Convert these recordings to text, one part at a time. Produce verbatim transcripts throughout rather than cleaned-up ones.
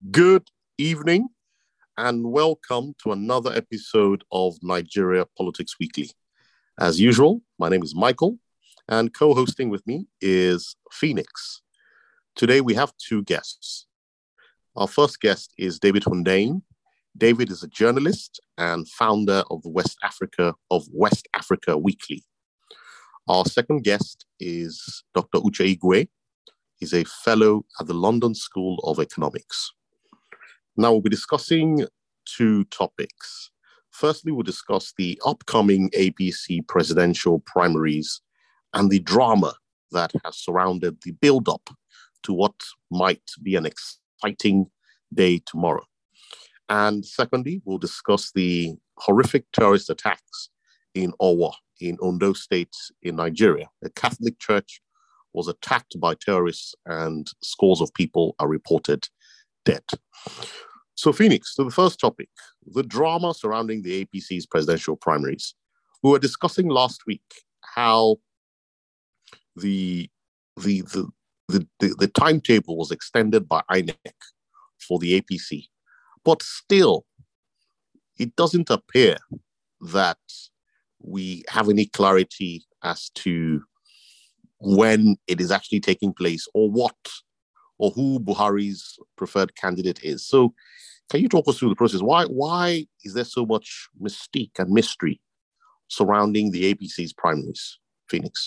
Good evening and welcome to another episode of Nigeria Politics Weekly. As usual, my name is Michael and co-hosting with me is Phoenix. Today we have two guests. Our first guest is David Hundeyin. David is a journalist and founder of the West Africa of West Africa Weekly. Our second guest is Doctor Uche Igwe. He's a fellow at the London School of Economics. Now we'll be discussing two topics. Firstly, we'll discuss the upcoming A P C presidential primaries and the drama that has surrounded the build-up to what might be an exciting day tomorrow. And secondly, we'll discuss the horrific terrorist attacks in Owo, in Ondo State in Nigeria. A Catholic church was attacked by terrorists and scores of people are reported dead. So, Phoenix, to the first topic, the drama surrounding the A P C's presidential primaries. We were discussing last week how the the the the, the, the timetable was extended by I N E C for the A P C, but still, it doesn't appear that we have any clarity as to when it is actually taking place or what or who Buhari's preferred candidate is. So can you talk us through the process? Why, why is there so much mystique and mystery surrounding the A P C's primaries, Phoenix?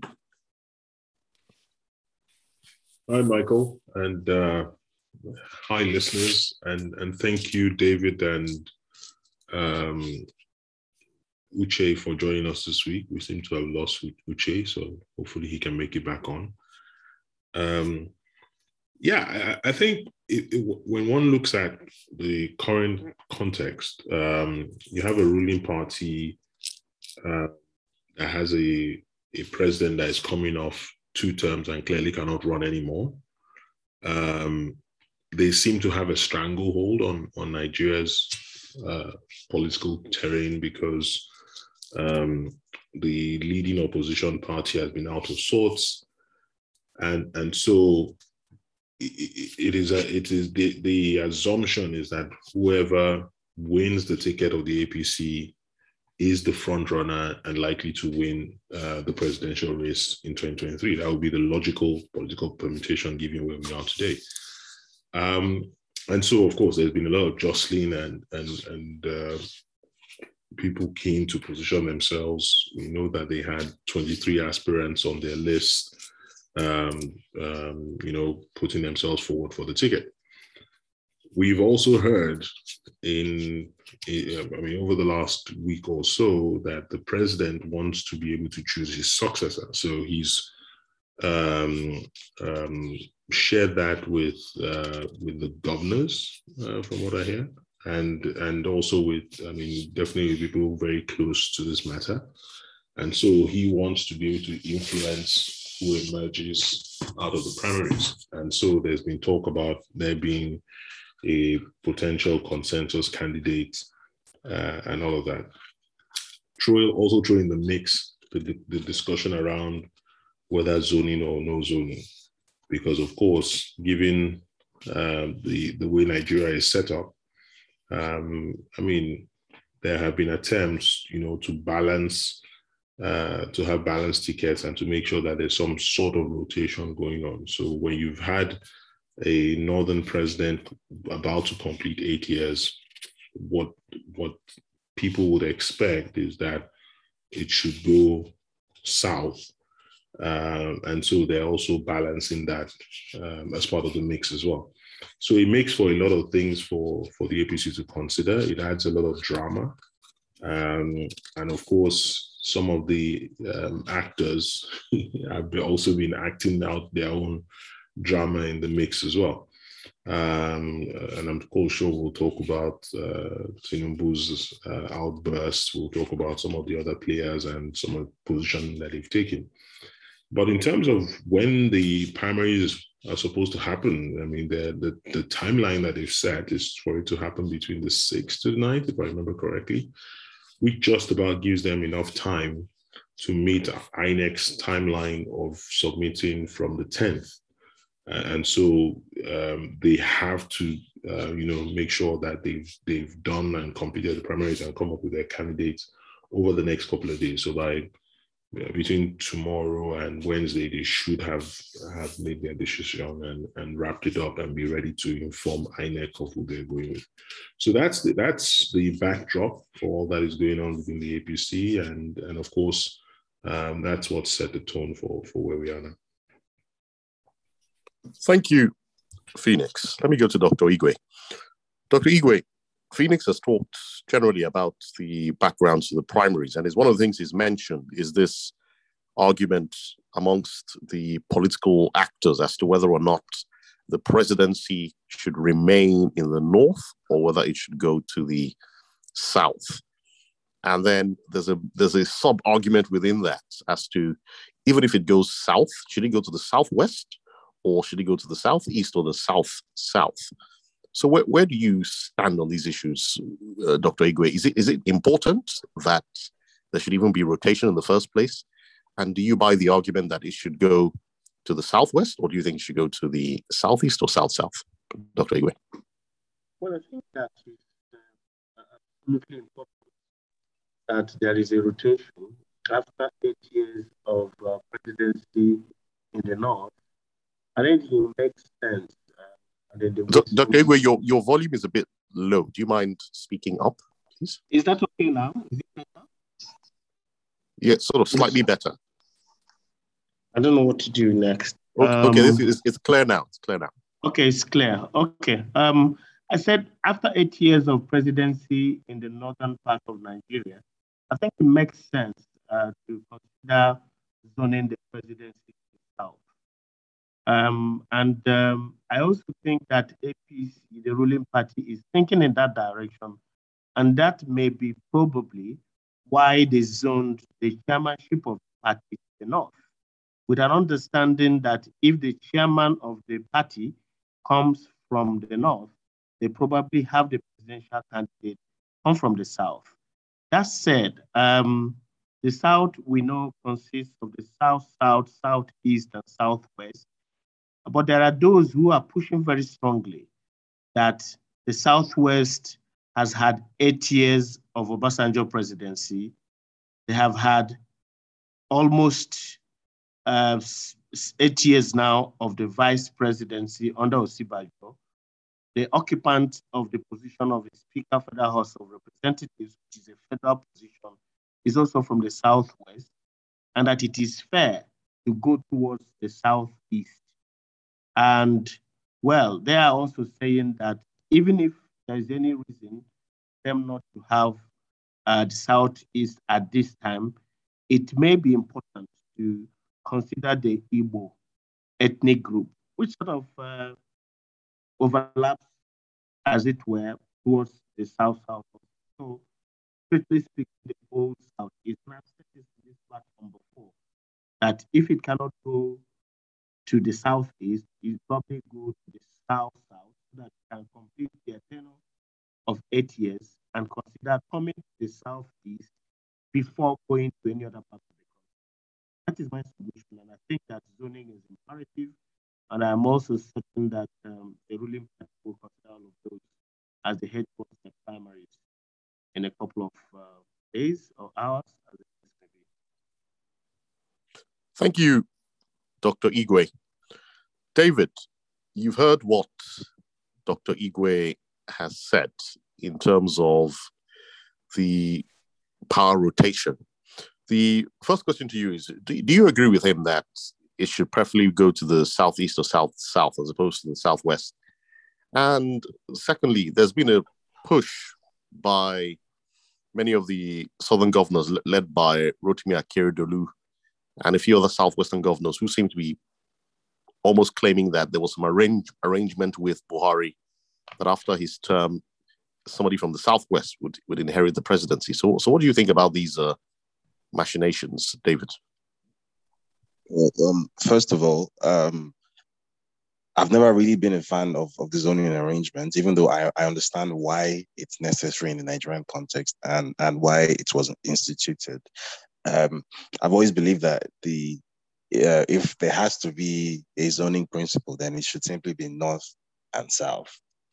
Hi, Michael, and uh, hi, listeners, and, and thank you, David and um, Uche, for joining us this week. We seem to have lost Uche, so hopefully he can make it back on. Um, Yeah, I, I think it, it, when one looks at the current context, um, you have a ruling party uh, that has a, a president that is coming off two terms and clearly cannot run anymore. Um, they seem to have a stranglehold on, on Nigeria's uh, political terrain because um, the leading opposition party has been out of sorts. And, and so it is a, it is the, the assumption is that whoever wins the ticket of the A P C is the front runner and likely to win uh, the presidential race in twenty twenty-three. That would be the logical political permutation given where we are today. Um, and so, of course, there's been a lot of jostling and and and uh, people keen to position themselves. We know that they had twenty-three aspirants on their list. Um, um, you know, putting themselves forward for the ticket. We've also heard in, I mean, over the last week or so that the president wants to be able to choose his successor. So he's um, um, shared that with uh, with the governors, uh, from what I hear, and and also with, I mean, definitely people very close to this matter. And so he wants to be able to influence who emerges out of the primaries. And so there's been talk about there being a potential consensus candidate uh, and all of that. Throw, also throw in the mix the, the discussion around whether zoning or no zoning. Because of course, given uh, the, the way Nigeria is set up, um, I mean, there have been attempts, you know, to balance Uh, to have balanced tickets and to make sure that there's some sort of rotation going on. So when you've had a northern president about to complete eight years, what what people would expect is that it should go south. Uh, and so they're also balancing that um, as part of the mix as well. So it makes for a lot of things for, for the A P C to consider. It adds a lot of drama. Um, and of course, some of the um, actors have also been acting out their own drama in the mix as well. Um, and I'm quite sure we'll talk about uh, Tinubu's uh, outbursts. We'll talk about some of the other players and some of the position that they've taken. But in terms of when the primaries are supposed to happen, I mean, the, the, the timeline that they've set is for it to happen between the sixth to the ninth, if I remember correctly, which just about gives them enough time to meet I N E C's timeline of submitting from the tenth. And so um, they have to uh, you know, make sure that they've they've done and completed the primaries and come up with their candidates over the next couple of days. So by uh, between tomorrow and Wednesday, they should have have made their decision and, and wrapped it up and be ready to inform I N E C of who they're going with. So that's the, that's the backdrop for all that is going on within the A P C, and and of course, um, that's what set the tone for for where we are now. Thank you, Phoenix. Let me go to Doctor Igwe. Doctor Igwe, Phoenix has talked generally about the backgrounds of the primaries, and it's one of the things he's mentioned is this argument amongst the political actors as to whether or not the presidency should remain in the north or whether it should go to the south. And then there's a there's a sub-argument within that as to, even if it goes south, should it go to the southwest or should it go to the southeast or the south-south? So where, where do you stand on these issues, uh, Doctor Igwe? Is it is it important that there should even be rotation in the first place? And do you buy the argument that it should go to the southwest, or do you think it should go to the southeast or south-south, Doctor Igwe? Well, I think that is uh, absolutely important that there is a rotation after eight years of uh, presidency in the north. I think it makes sense. Uh, and then the Do- Doctor Igwe, your, your volume is a bit low. Do you mind speaking up, please? Is that okay now? Is it better? Yeah, sort of slightly better. I don't know what to do next. Okay, um, okay, this is it's clear now. It's clear now. Okay, it's clear. Okay. Um, I said after eight years of presidency in the northern part of Nigeria, I think it makes sense uh, to consider zoning the presidency to the south. Um, and um, I also think that A P C, the ruling party, is thinking in that direction. And that may be probably why they zoned the chairmanship of the party to the north, with an understanding that if the chairman of the party comes from the north, they probably have the presidential candidate come from the south. That said, um, the south we know consists of the south, south, southeast, and southwest. But there are those who are pushing very strongly that the southwest has had eight years of Obasanjo presidency. They have had almost uh, eight years now of the vice presidency under Osibajo. The occupant of the position of the Speaker, Federal House of Representatives, which is a federal position, is also from the southwest, and that it is fair to go towards the southeast. And well, they are also saying that even if there is any reason them not to have uh, the southeast at this time, it may be important to consider the Igbo ethnic group, which sort of uh, overlaps, as it were, towards the south-south. So, strictly speaking, the whole southeast, and I've said this in this platform before, that if it cannot go to the southeast, it probably go to the south-south, so that it can complete the tenure of eight years and consider coming to the southeast before going to any other part of the country. That is my solution, and I think that zoning is imperative. And I'm also certain that um, the ruling party will consider all of those as the headquarters of primaries in a couple of uh, days or hours, as it may be. Thank you, Doctor Igwe. David, you've heard what Doctor Igwe has said in terms of the power rotation. The first question to you is, do, do you agree with him that it should preferably go to the southeast or south-south as opposed to the southwest? And secondly, there's been a push by many of the southern governors led by Rotimi Akeredolu and a few other southwestern governors who seem to be almost claiming that there was some arrange, arrangement with Buhari that after his term, somebody from the southwest would, would inherit the presidency. So, so what do you think about these uh, machinations, David? Well, um, first of all, um, I've never really been a fan of, of the zoning arrangements, even though I, I understand why it's necessary in the Nigerian context and, and why it was instituted. Um, I've always believed that the uh, if there has to be a zoning principle, then it should simply be north and south.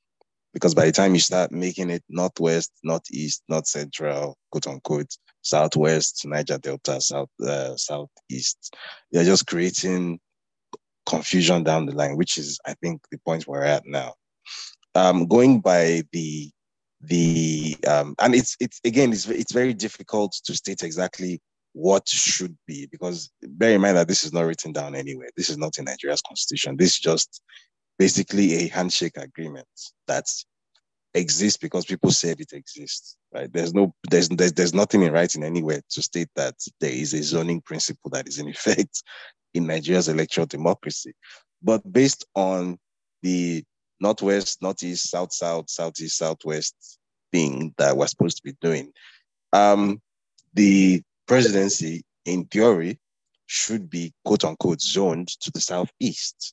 Because by the time you start making it northwest, northeast, north central, quote unquote, southwest, Niger Delta, south uh, southeast, you're just creating confusion down the line, which is, I think, the point we're at now. Um, going by the the um, and it's it's again it's it's very difficult to state exactly what should be, because bear in mind that this is not written down anywhere. This is not in Nigeria's constitution. This is just basically a handshake agreement that exists because people said it exists, right? There's no, there's, there's, there's nothing in writing anywhere to state that there is a zoning principle that is in effect in Nigeria's electoral democracy. But based on the northwest, northeast, south, south, southeast, southwest thing that we're supposed to be doing, um, the presidency, in theory, should be quote unquote zoned to the southeast.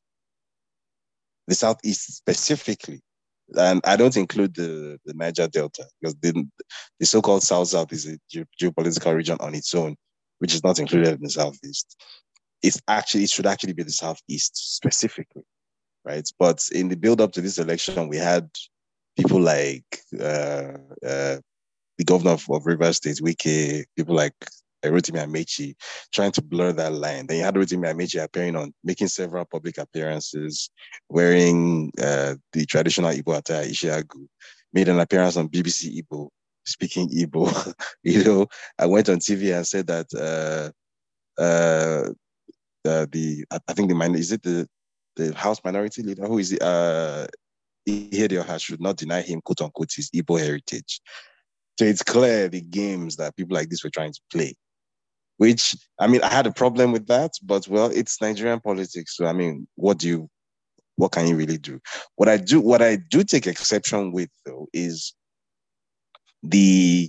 The southeast specifically. And I don't include the, the Niger Delta, because the, the so-called South-South is a ge- geopolitical region on its own, which is not included in the Southeast. It's actually, it should actually be the Southeast specifically, right? But in the build-up to this election, we had people like uh, uh, the governor of, of Rivers State, Wike, people like Rotimi Amechi, trying to blur that line. Then you had Rotimi Amechi appearing on, making several public appearances, wearing uh, the traditional Igbo attire, Ishiagu, made an appearance on B B C Igbo, speaking Igbo. You know, I went on T V and said that uh, uh, uh, the, I think the, is it the, the House Minority Leader, who is it? Uh, Ihedioha should not deny him, quote unquote, his Igbo heritage. So it's clear the games that people like this were trying to play. Which, I mean, I had a problem with that, but well, it's Nigerian politics. So, I mean, what do you, what can you really do? What I do, what I do take exception with, though, is the,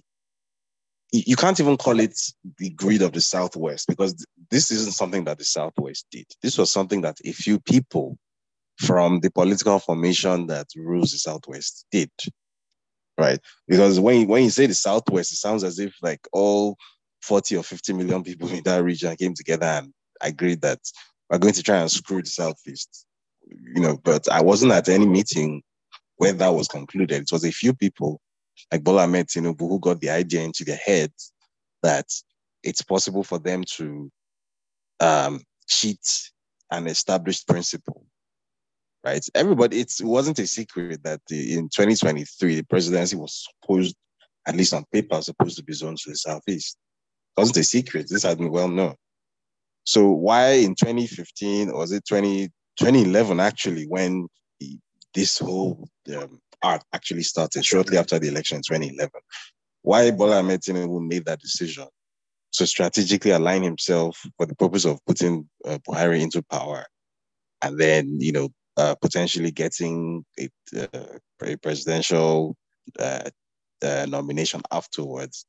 you can't even call it the greed of the Southwest, because this isn't something that the Southwest did. This was something that a few people from the political formation that rules the Southwest did, right? Because when you, when you say the Southwest, it sounds as if like all forty or fifty million people in that region came together and agreed that we're going to try and screw the Southeast, you know, but I wasn't at any meeting where that was concluded. It was a few people like Bola Ahmed Tinubu who got the idea into their heads that it's possible for them to um, cheat an established principle, right? Everybody, it's, it wasn't a secret that the, in twenty twenty-three, the presidency was supposed, at least on paper, supposed to be zoned to the Southeast. Wasn't a secret. This had been well known. So why in twenty fifteen, or was it twenty, twenty eleven actually, when the, this whole um, art actually started, shortly after the election in twenty eleven, why Bola Ahmed Tinubu made that decision to strategically align himself for the purpose of putting uh, Buhari into power, and then, you know, uh, potentially getting a, uh, a presidential uh, uh, nomination afterwards.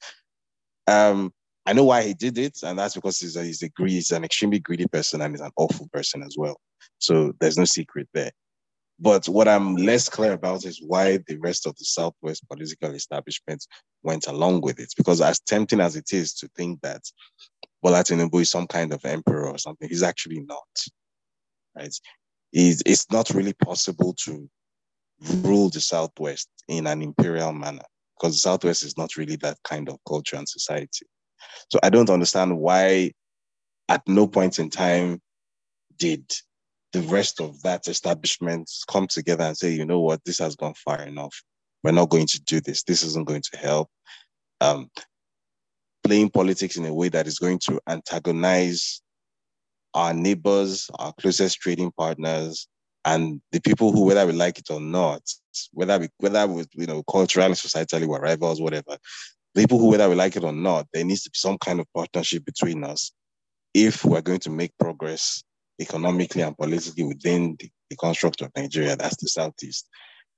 Um, I know why he did it, and that's because he's a, he's a greedy, he's an extremely greedy person, and he's an awful person as well. So there's no secret there. But what I'm less clear about is why the rest of the Southwest political establishment went along with it. Because as tempting as it is to think that Bola Tinubu is some kind of emperor or something, he's actually not. Right? It's, it's not really possible to rule the Southwest in an imperial manner, because the Southwest is not really that kind of culture and society. So I don't understand why at no point in time did the rest of that establishment come together and say, you know what, this has gone far enough. We're not going to do this. This isn't going to help. Um, playing politics in a way that is going to antagonize our neighbors, our closest trading partners, and the people who, whether we like it or not, whether we, whether we, you know, culturally, societally, we're rivals, whatever, people who, whether we like it or not, there needs to be some kind of partnership between us if we're going to make progress economically and politically within the, the construct of Nigeria. That's the Southeast.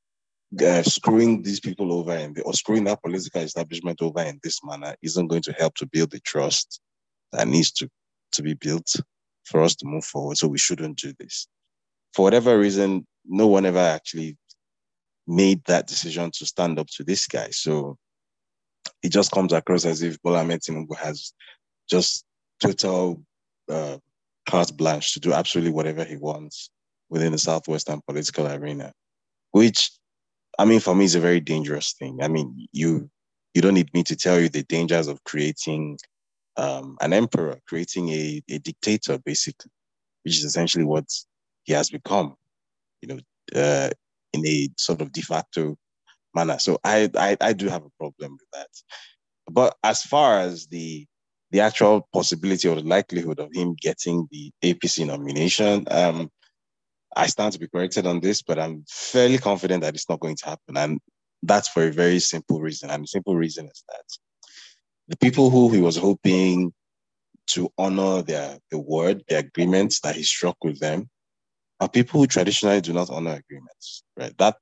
Uh, screwing these people over and or screwing that political establishment over in this manner isn't going to help to build the trust that needs to, to be built for us to move forward. So we shouldn't do this. For whatever reason, no one ever actually made that decision to stand up to this guy. So it just comes across as if Bola Ahmed Tinubu has just total uh, carte blanche to do absolutely whatever he wants within the Southwestern political arena, which I mean, for me, it's a very dangerous thing. I mean, you you don't need me to tell you the dangers of creating um, an emperor, creating a, a dictator, basically, which is essentially what he has become, you know, uh, in a sort of de facto manner. So I, I I do have a problem with that. But as far as the the actual possibility or the likelihood of him getting the A P C nomination, um, I stand to be corrected on this, but I'm fairly confident that it's not going to happen. And that's for a very simple reason. And the simple reason is that the people who he was hoping to honor their the word, the agreements that he struck with them, are people who traditionally do not honor agreements, right? That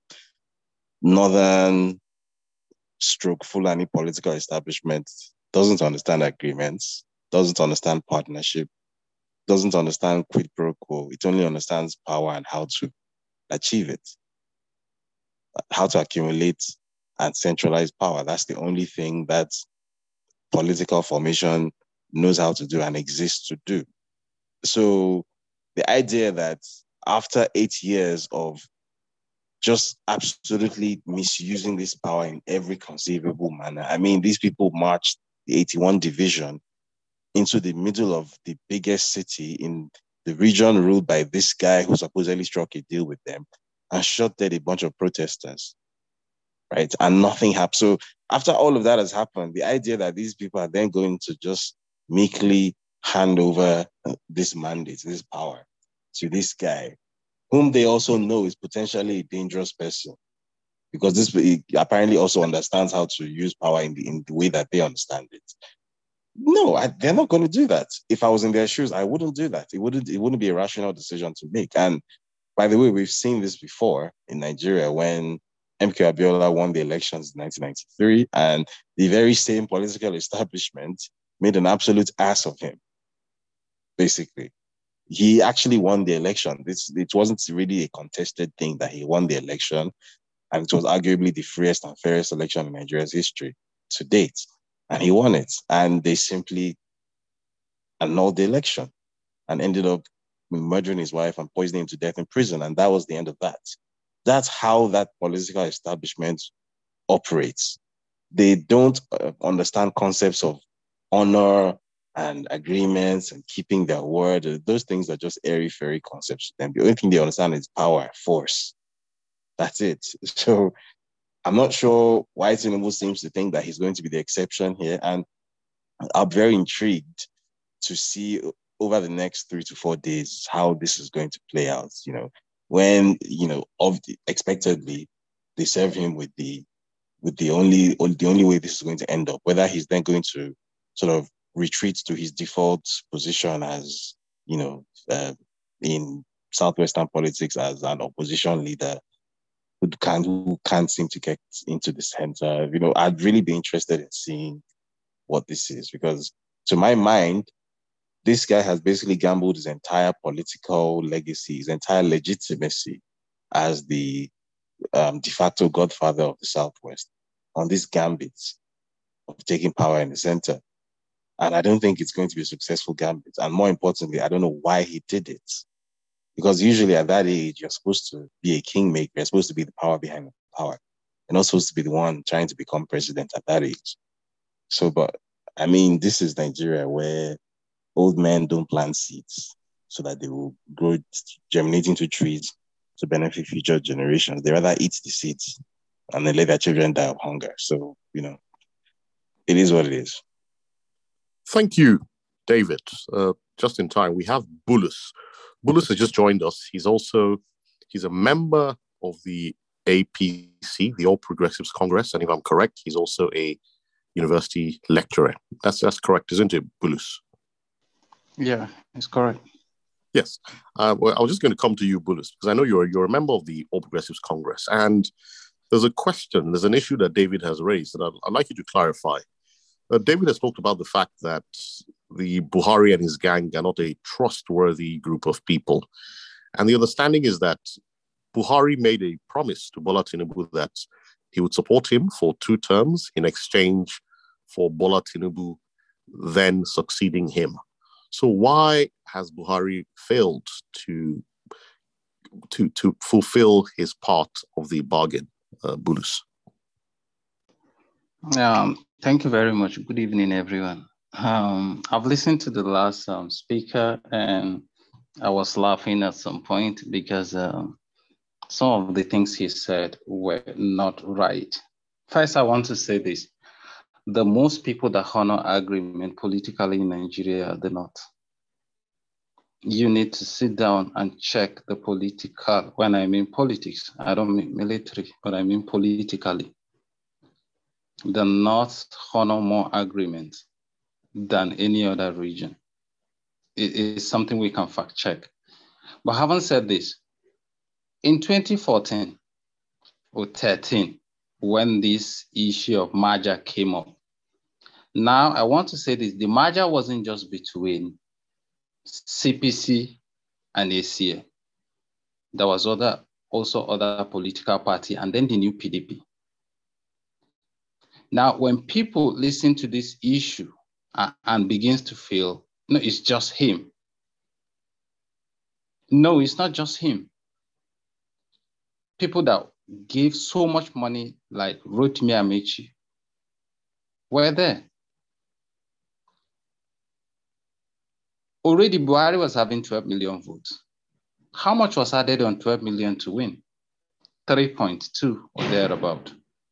northern stroke Fulani political establishment doesn't understand agreements, doesn't understand partnership, doesn't understand quid pro quo. It only understands power and how to achieve it, how to accumulate and centralize power. That's the only thing that political formation knows how to do and exists to do. So the idea that after eight years of just absolutely misusing this power in every conceivable manner, I mean, these people marched the eighty-one Division into the middle of the biggest city in the region ruled by this guy who supposedly struck a deal with them and shot dead a bunch of protesters, right? And nothing happened. So after all of that has happened, the idea that these people are then going to just meekly hand over this mandate, this power to this guy, whom they also know is potentially a dangerous person, because this he apparently also understands how to use power in the, in the way that they understand it. No, I, they're not going to do that. If I was in their shoes, I wouldn't do that. It wouldn't. It wouldn't be a rational decision to make. And by the way, we've seen this before in Nigeria when M K Abiola won the elections in nineteen ninety-three, and the very same political establishment made an absolute ass of him. Basically, he actually won the election. This it wasn't really a contested thing that he won the election, and it was arguably the freest and fairest election in Nigeria's history to date. And he won it. And they simply annulled the election and ended up murdering his wife and poisoning him to death in prison. And that was the end of that. That's how that political establishment operates. They don't uh, understand concepts of honor and agreements and keeping their word. Those things are just airy-fairy concepts to them. The only thing they understand is power, force. That's it. So I'm not sure why Tinubu seems to think that he's going to be the exception here. And I'm very intrigued to see over the next three to four days how this is going to play out. You know, when, you know, of the, expectedly, they serve him with the with the only the only way this is going to end up, whether he's then going to sort of retreat to his default position as, you know, uh, in Southwestern politics as an opposition leader, who can't, who can't seem to get into the center. You know, I'd really be interested in seeing what this is, because to my mind, this guy has basically gambled his entire political legacy, his entire legitimacy as the um, de facto godfather of the Southwest on this gambit of taking power in the center. And I don't think it's going to be a successful gambit. And more importantly, I don't know why he did it. Because usually at that age, you're supposed to be a kingmaker. You're supposed to be the power behind the power. You're not supposed to be the one trying to become president at that age. So, but I mean, this is Nigeria where old men don't plant seeds so that they will grow, germinate into trees to benefit future generations. They rather eat the seeds and then let their children die of hunger. So, you know, it is what it is. Thank you, David. Uh, just in time, we have Bulus. Bulus has just joined us. He's also, he's a member of the A P C, the All Progressives Congress, and if I'm correct, he's also a university lecturer. That's that's correct, isn't it, Bulus? Yeah, it's correct. Yes. Uh, well, I was just going to come to you, Bulus, because I know you're you're a member of the All Progressives Congress, and there's a question, there's an issue that David has raised that I'd, I'd like you to clarify. Uh, David has talked about the fact that the Buhari and his gang are not a trustworthy group of people. And the understanding is that Buhari made a promise to Bola Tinubu that he would support him for two terms in exchange for Bola Tinubu then succeeding him. So why has Buhari failed to, to, to fulfill his part of the bargain? uh, Bulus. Um, thank you very much. Good evening, everyone. Um, I've listened to the last um, speaker, and I was laughing at some point because um, some of the things he said were not right. First, I want to say this. The most people that honor agreement politically in Nigeria, they're not. You need to sit down and check the political, when I mean politics, I don't mean military, but I mean politically. The North honor more agreements than any other region. It is something we can fact check. But having said this, in twenty fourteen or thirteen, when this issue of merger came up, now I want to say this, the merger wasn't just between C P C and A C A. There was other, also other political party, and then the new P D P. Now, when people listen to this issue uh, and begins to feel, no, it's just him. No, it's not just him. People that gave so much money, like Rotimi Amechi, were there. Already Buhari was having twelve million votes. How much was added on twelve million to win? three point two or thereabout.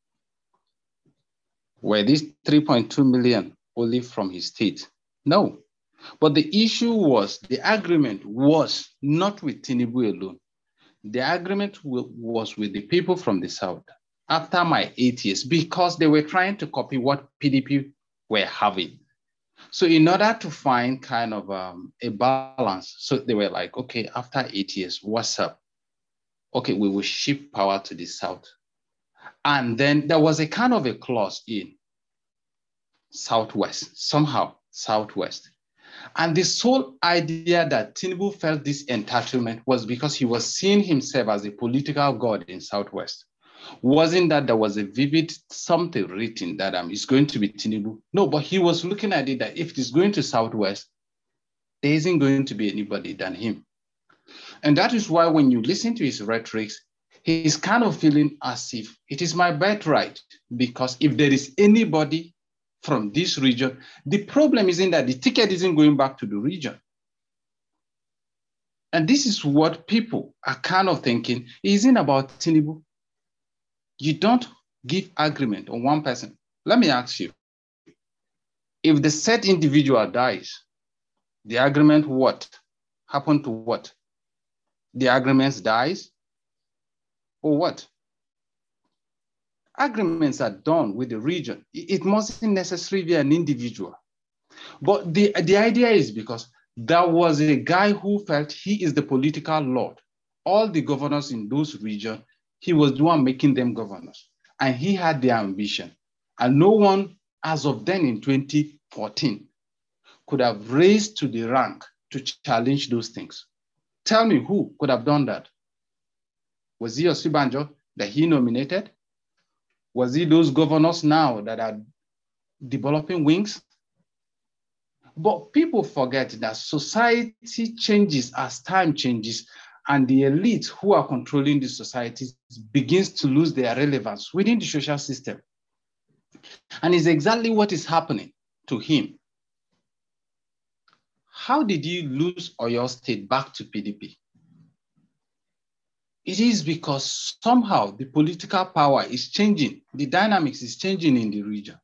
Were these three point two million only from his state? No. But the issue was, the agreement was not with Tinubu alone. The agreement was with the people from the South after my eight years, because they were trying to copy what P D P were having. So in order to find kind of um, a balance, so they were like, okay, after eight years, what's up? Okay, we will shift power to the South. And then there was a kind of a clause in Southwest, somehow Southwest. And the sole idea that Tinubu felt this entitlement was because he was seeing himself as a political god in Southwest. Wasn't that there was a vivid something written that um, it's going to be Tinubu? No, but he was looking at it that if it is going to Southwest, there isn't going to be anybody than him. And that is why when you listen to his rhetoric, he's kind of feeling as if it is my birthright, because if there is anybody from this region, the problem isn't that the ticket isn't going back to the region. And this is what people are kind of thinking. It isn't about Tinubu. You don't give agreement on one person. Let me ask you, if the said individual dies, the agreement what? Happened to what? The agreement dies or what? Agreements are done with the region. It mustn't necessarily be an individual. But the, the idea is because there was a guy who felt he is the political lord. All the governors in those regions, he was the one making them governors. And he had the ambition. And no one, as of then in twenty fourteen, could have raised to the rank to challenge those things. Tell me who could have done that? Was he Osibanjo that he nominated? Was he those governors now that are developing wings? But people forget that society changes as time changes, and the elites who are controlling the society begins to lose their relevance within the social system. And it's exactly what is happening to him. How did you lose Oyo State back to P D P? It is because somehow the political power is changing. The dynamics is changing in the region.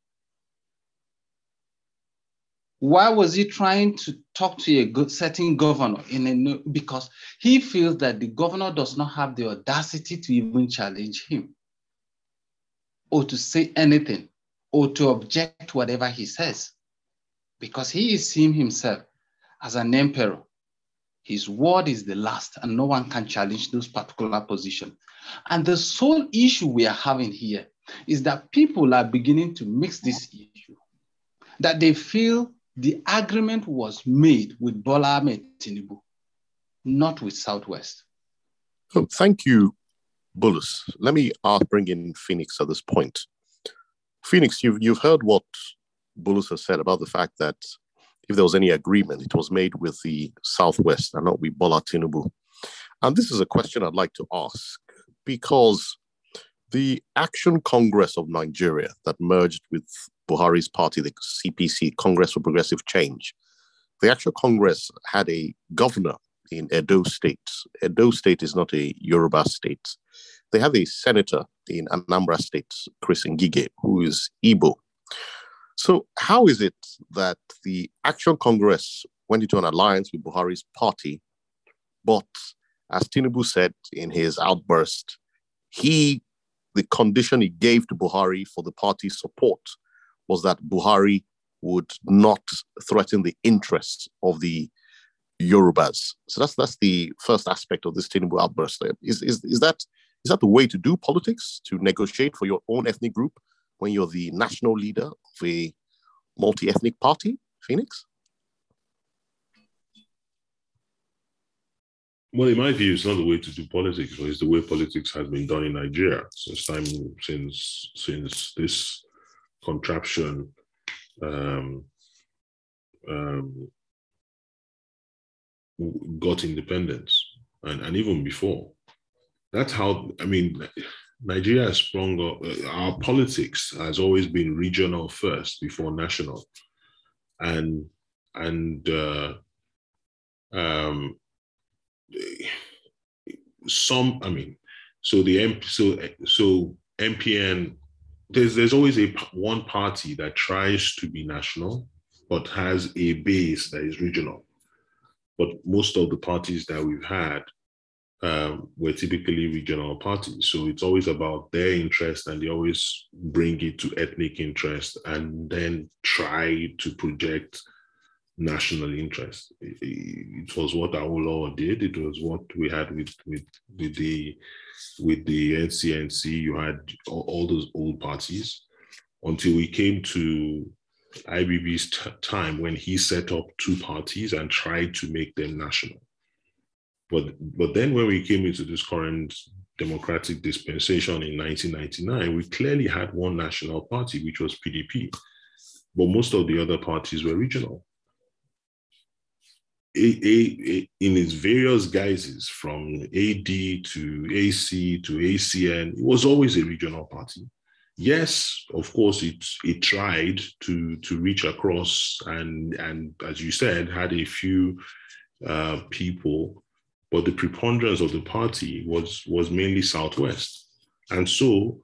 Why was he trying to talk to a good certain governor? In a, because he feels that the governor does not have the audacity to even challenge him, or to say anything, or to object whatever he says, because he is seeing himself as an emperor. His word is the last, and no one can challenge those particular positions. And the sole issue we are having here is that people are beginning to mix this issue, that they feel the agreement was made with Bola Ahmed Tinubu, not with Southwest. Oh, thank you, Bulus. Let me uh, bring in Phoenix at this point. Phoenix, you've, you've heard what Bulus has said about the fact that if there was any agreement, it was made with the Southwest and not with Bola Tinubu. And this is a question I'd like to ask, because The Action Congress of Nigeria that merged with Buhari's party, the C P C, Congress for Progressive Change. The Action Congress had a governor in Edo State. Edo State is not a Yoruba state. They have a senator in Anambra State, Chris Ngige, who is Igbo. So how is it that the Action Congress went into an alliance with Buhari's party, but as Tinubu said in his outburst, he, the condition he gave to Buhari for the party's support was that Buhari would not threaten the interests of the Yorubas. So that's that's the first aspect of this Tinubu outburst. Is, is, is, that, is that the way to do politics, to negotiate for your own ethnic group when you're the national leader of a multi-ethnic party, Phoenix? Well, in my view, it's not the way to do politics, but it's the way politics has been done in Nigeria since time since since this contraption um, um, got independence, and, and even before. That's how, I mean, Nigeria has sprung up. Our politics has always been regional first before national, and and uh, um, some. I mean, so the M so so M P N. There's there's always a one party that tries to be national, but has a base that is regional. But most of the parties that we've had um, were typically regional parties. So it's always about their interest, and they always bring it to ethnic interest and then try to project national interest. It, it was what Awolowo did. It was what we had with, with, with, the, with the N C N C. You had all, all those old parties until we came to I B B's t- time when he set up two parties and tried to make them national. But, but then when we came into this current democratic dispensation in nineteen ninety-nine, we clearly had one national party, which was P D P. But most of the other parties were regional. A, a, a, in its various guises, from A D to A C to A C N, it was always a regional party. Yes, of course, it it tried to to reach across and and as you said, had a few uh, people, but the preponderance of the party was was mainly Southwest. And so,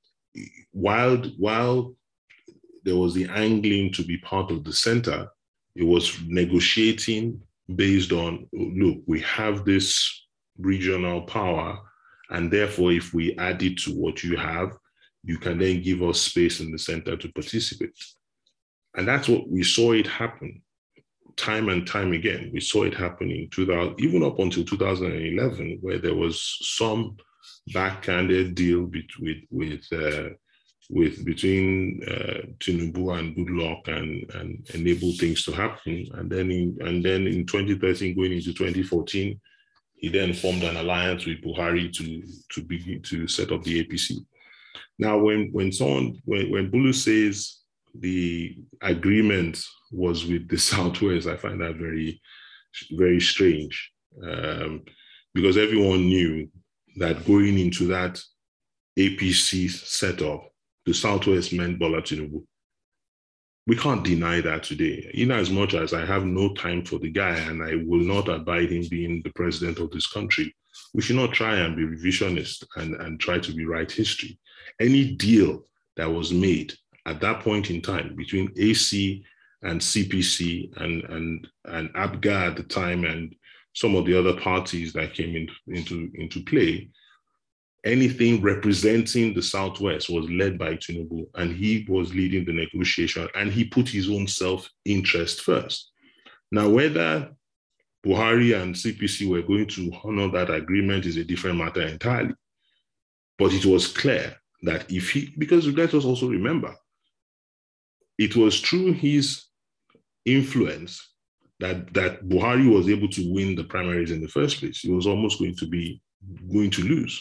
while while there was the angling to be part of the center, it was negotiating based on, look, we have this regional power, and therefore, if we add it to what you have, you can then give us space in the center to participate. And that's what we saw it happen time and time again. We saw it happen in two thousand, even up until two thousand eleven, where there was some backhanded deal between, with, uh, with between uh, Tinubu and Goodluck and, and enable things to happen. And then, in, and then in twenty thirteen, going into twenty fourteen, he then formed an alliance with Buhari to, to begin to set up the A P C. Now, when when someone when, when Bulu says the agreement was with the Southwest, I find that very, very strange, um, because everyone knew that going into that A P C setup, the Southwest meant Bola Tinubu. We can't deny that today. In as much as I have no time for the guy and I will not abide him being the president of this country, we should not try and be revisionist and, and try to rewrite history. Any deal that was made at that point in time between A C and C P C and, and, and ABGA at the time and some of the other parties that came in, into, into play, anything representing the Southwest was led by Tinubu, and he was leading the negotiation, and he put his own self-interest first. Now, whether Buhari and C P C were going to honor that agreement is a different matter entirely. But it was clear that if he, because let us also remember, it was through his influence that, that Buhari was able to win the primaries in the first place. He was almost going to be going to lose.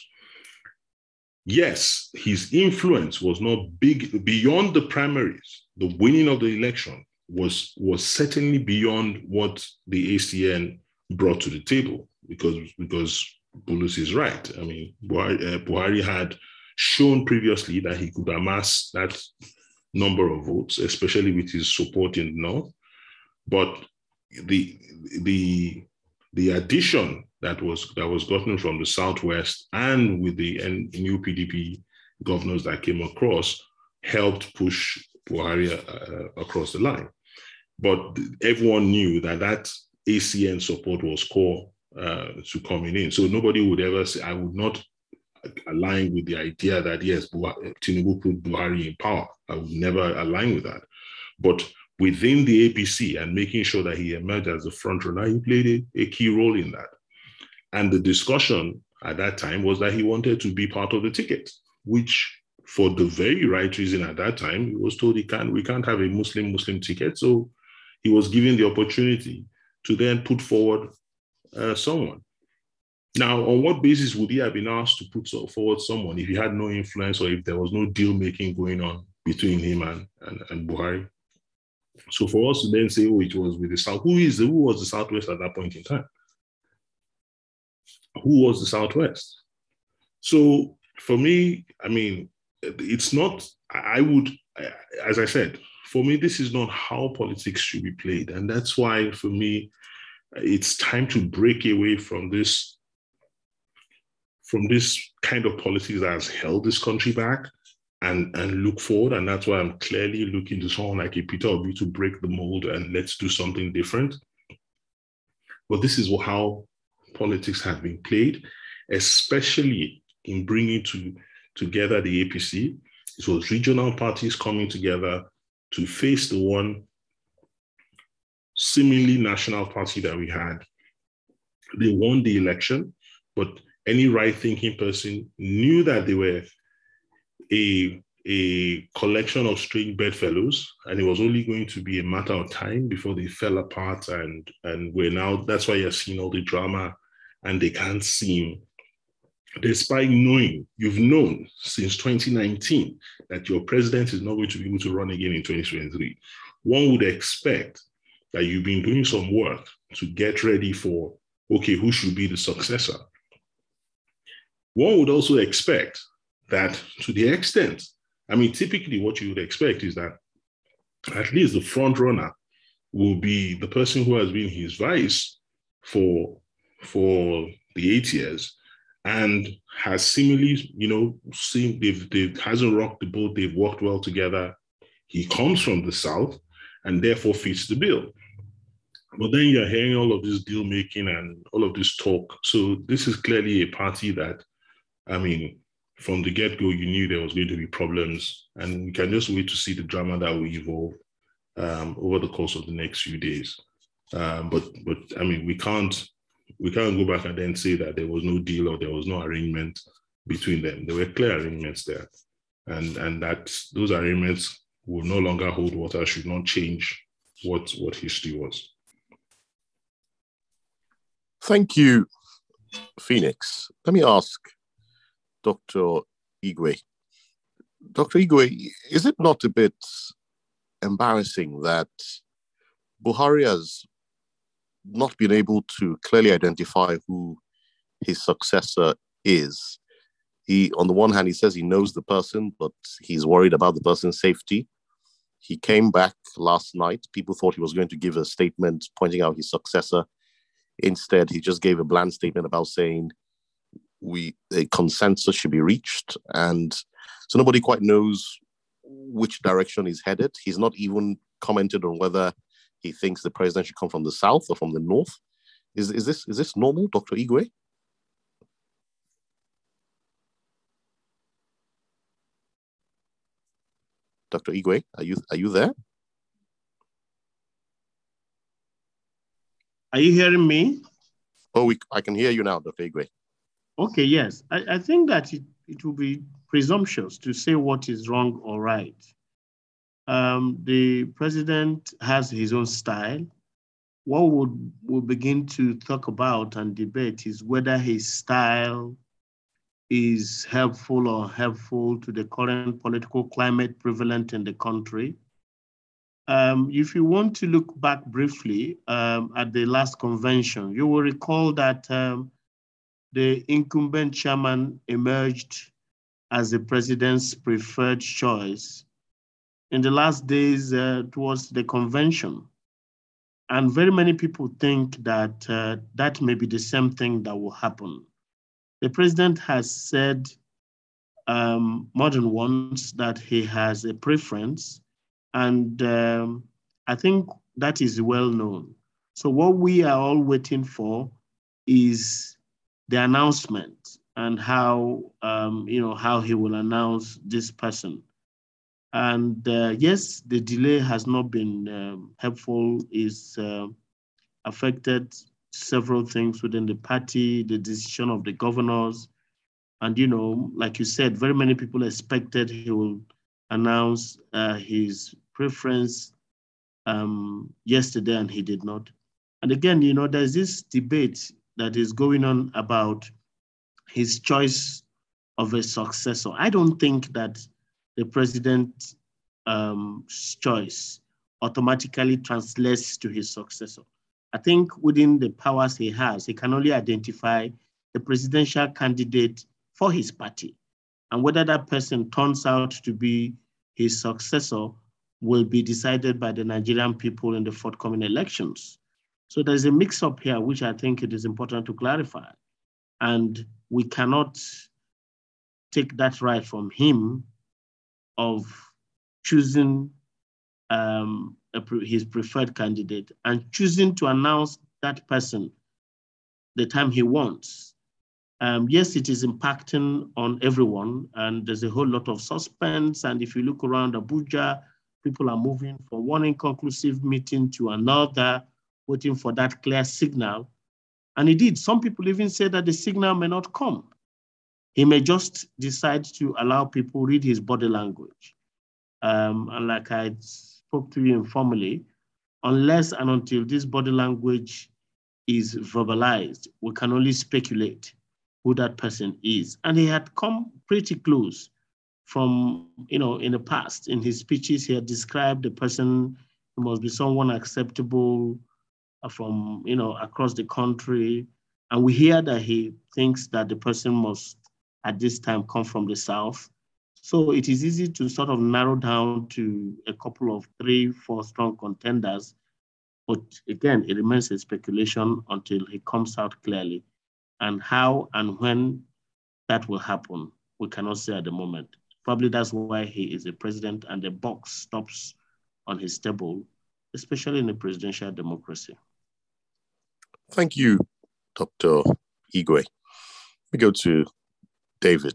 Yes, his influence was not big beyond the primaries. The winning of the election was, was certainly beyond what the A C N brought to the table, because, because Bulus is right. I mean, Buhari, uh, Buhari had shown previously that he could amass that number of votes, especially with his support in the North. But the the the addition that was that was gotten from the Southwest and with the new P D P governors that came across helped push Buhari uh, across the line. But everyone knew that that A C N support was core uh, to coming in. So nobody would ever say, I would not align with the idea that, yes, Tinubu put Buhari in power. I would never align with that. But within the A P C and making sure that he emerged as the front runner, he played a, a key role in that. And the discussion at that time was that he wanted to be part of the ticket, which for the very right reason at that time, he was told he can't, we can't have a Muslim-Muslim ticket. So he was given the opportunity to then put forward uh, someone. Now, on what basis would he have been asked to put forward someone if he had no influence or if there was no deal-making going on between him and, and, and Buhari? So for us to then say, oh, it was with the South, who is the, who was the Southwest at that point in time? Who was the Southwest? So for me, I mean, it's not, I would, as I said, for me, this is not how politics should be played. And that's why, for me, it's time to break away from this, from this kind of politics that has held this country back and, and look forward. And that's why I'm clearly looking to someone like a Peter Obi to break the mold and let's do something different. But this is how politics have been played, especially in bringing to, together the A P C. It was regional parties coming together to face the one seemingly national party that we had. They won the election, but any right-thinking person knew that they were a, a collection of strange bedfellows, and it was only going to be a matter of time before they fell apart, and, and we're now, that's why you're seeing all the drama, and they can't seem, despite knowing, you've known since twenty nineteen that your president is not going to be able to run again in twenty twenty-three. One would expect that you've been doing some work to get ready for, okay, who should be the successor? One would also expect that to the extent, I mean, typically what you would expect is that at least the front runner will be the person who has been his vice for, for the eight years and has seemingly, you know, seen, they've, they've hasn't rocked the boat, they've worked well together. He comes from the South and therefore fits the bill. But then you're hearing all of this deal making and all of this talk. So this is clearly a party that, I mean, from the get-go, you knew there was going to be problems, and we can just wait to see the drama that will evolve um, over the course of the next few days. Um, but, but I mean, we can't, we can't go back and then say that there was no deal or there was no arrangement between them. There were clear arrangements there, and and that those arrangements will no longer hold water, should not change what what history was. Thank you, Phoenix. Let me ask Doctor Igwe. Doctor Igwe, is it not a bit embarrassing that Buhari has not been able to clearly identify who his successor is? He, on the one hand, he says he knows the person, but he's worried about the person's safety. He came back last night. People thought he was going to give a statement pointing out his successor. Instead, he just gave a bland statement about saying we a consensus should be reached. And so nobody quite knows which direction he's headed. He's not even commented on whether he thinks the president should come from the South or from the North. Is, is, this, is this normal, Doctor Igwe? Doctor Igwe, are you, are you there? Are you hearing me? Oh, we, I can hear you now, Doctor Igwe. Okay, yes. I, I think that it, it will be presumptuous to say what is wrong or right. Um, the president has his own style. What would we'll begin to talk about and debate is whether his style is helpful or helpful to the current political climate prevalent in the country. Um, if you want to look back briefly um, at the last convention, you will recall that um, the incumbent chairman emerged as the president's preferred choice in the last days uh, towards the convention. And very many people think that uh, that may be the same thing that will happen. The president has said um, more than once that he has a preference, and um, I think that is well known. So what we are all waiting for is the announcement and how um, you know how he will announce this person. And uh, yes, the delay has not been um, helpful. It's uh, affected several things within the party, the decision of the governors. And, you know, like you said, very many people expected he will announce uh, his preference um, yesterday, and he did not. And again, you know, there's this debate that is going on about his choice of a successor. I don't think that the president's um, choice automatically translates to his successor. I think within the powers he has, he can only identify the presidential candidate for his party. And whether that person turns out to be his successor will be decided by the Nigerian people in the forthcoming elections. So there's a mix-up here, which I think it is important to clarify. And we cannot take that right from him of choosing um, a, his preferred candidate and choosing to announce that person the time he wants. Um, yes, it is impacting on everyone, and there's a whole lot of suspense. And if you look around Abuja, people are moving from one inconclusive meeting to another, waiting for that clear signal. And indeed, some people even say that the signal may not come. He may just decide to allow people read his body language. Um, and like I spoke to you informally, unless and until this body language is verbalized, we can only speculate who that person is. And he had come pretty close from, you know, in the past. In his speeches, he had described the person who must be someone acceptable from, you know, across the country. And we hear that he thinks that the person must, at this time, come from the South. So it is easy to sort of narrow down to a couple of three, four strong contenders. But again, it remains a speculation until he comes out clearly. And how and when that will happen, we cannot say at the moment. Probably that's why he is a president and the box stops on his table, especially in a presidential democracy. Thank you, Doctor Igwe. We go to David.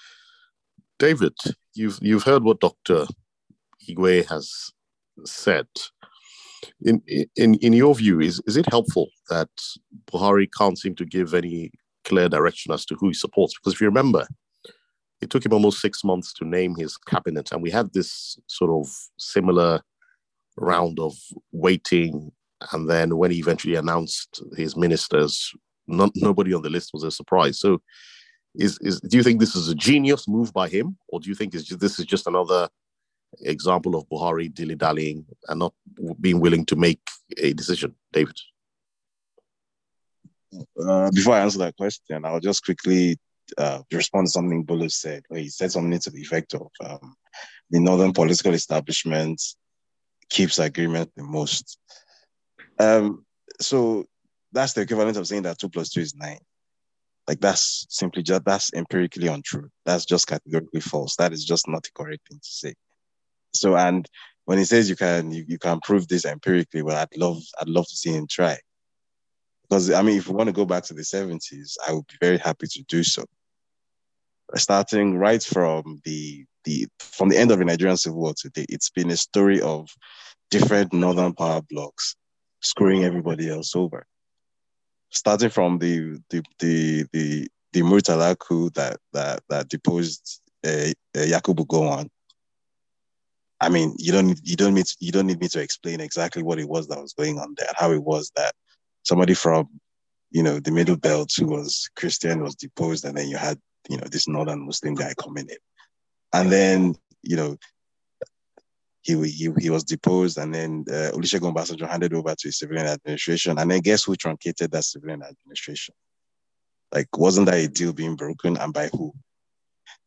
David, you've you've heard what Doctor Igwe has said. In in in your view, is is it helpful that Buhari can't seem to give any clear direction as to who he supports? Because if you remember, it took him almost six months to name his cabinet, and we had this sort of similar round of waiting. And then when he eventually announced his ministers, not, nobody on the list was a surprise. So, is is do you think this is a genius move by him, or do you think it's just, this is just another example of Buhari dilly-dallying and not being willing to make a decision? David? Uh, before I answer that question, I'll just quickly uh, respond to something Bolu said. Where he said something to the effect of um, the northern political establishment keeps agreement the most. Um, so that's the equivalent of saying that two plus two is nine. Like that's simply just, that's empirically untrue. That's just categorically false. That is just not the correct thing to say. So, and when he says you can, you, you can prove this empirically, well, I'd love, I'd love to see him try. Because I mean, if we want to go back to the seventies, I would be very happy to do so. Starting right from the, the, from the end of the Nigerian Civil War today, it's been a story of different northern power blocks screwing everybody else over. Starting from the the the the, the Murtala coup that that that deposed uh, uh, Yakubu Gowon. I mean, you don't you don't need you don't need me to explain exactly what it was that was going on there, and how it was that somebody from, you know, the Middle Belt who was Christian was deposed, and then you had, you know, this northern Muslim guy coming in, and then, you know, He, he he was deposed, and then uh, Olusegun Obasanjo handed over to a civilian administration. And then guess who truncated that civilian administration? Like, wasn't that a deal being broken, and by who?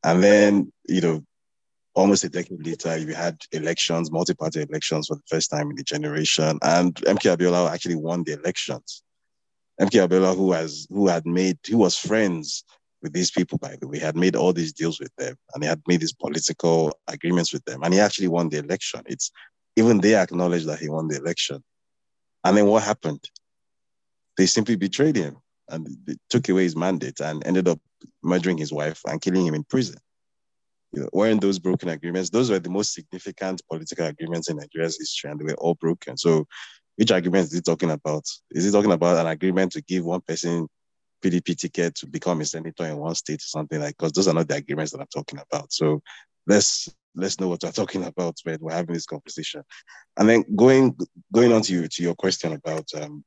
And then, you know, almost a decade later, you had elections, multi-party elections for the first time in the generation. And M K Abiola actually won the elections. M K Abiola, who has who had made, who was friends with these people, by the way, had made all these deals with them, and he had made these political agreements with them, and he actually won the election. It's even they acknowledged that he won the election. And then what happened? They simply betrayed him and they took away his mandate and ended up murdering his wife and killing him in prison. You know, weren't those broken agreements? Those were the most significant political agreements in Nigeria's history, and they were all broken. So, which agreement is he talking about? Is he talking about an agreement to give one person P D P ticket to become a senator in one state or something like? Because those are not the agreements that I'm talking about. So, let's let's know what we're talking about when we're having this conversation. And then going going on to you to your question about um,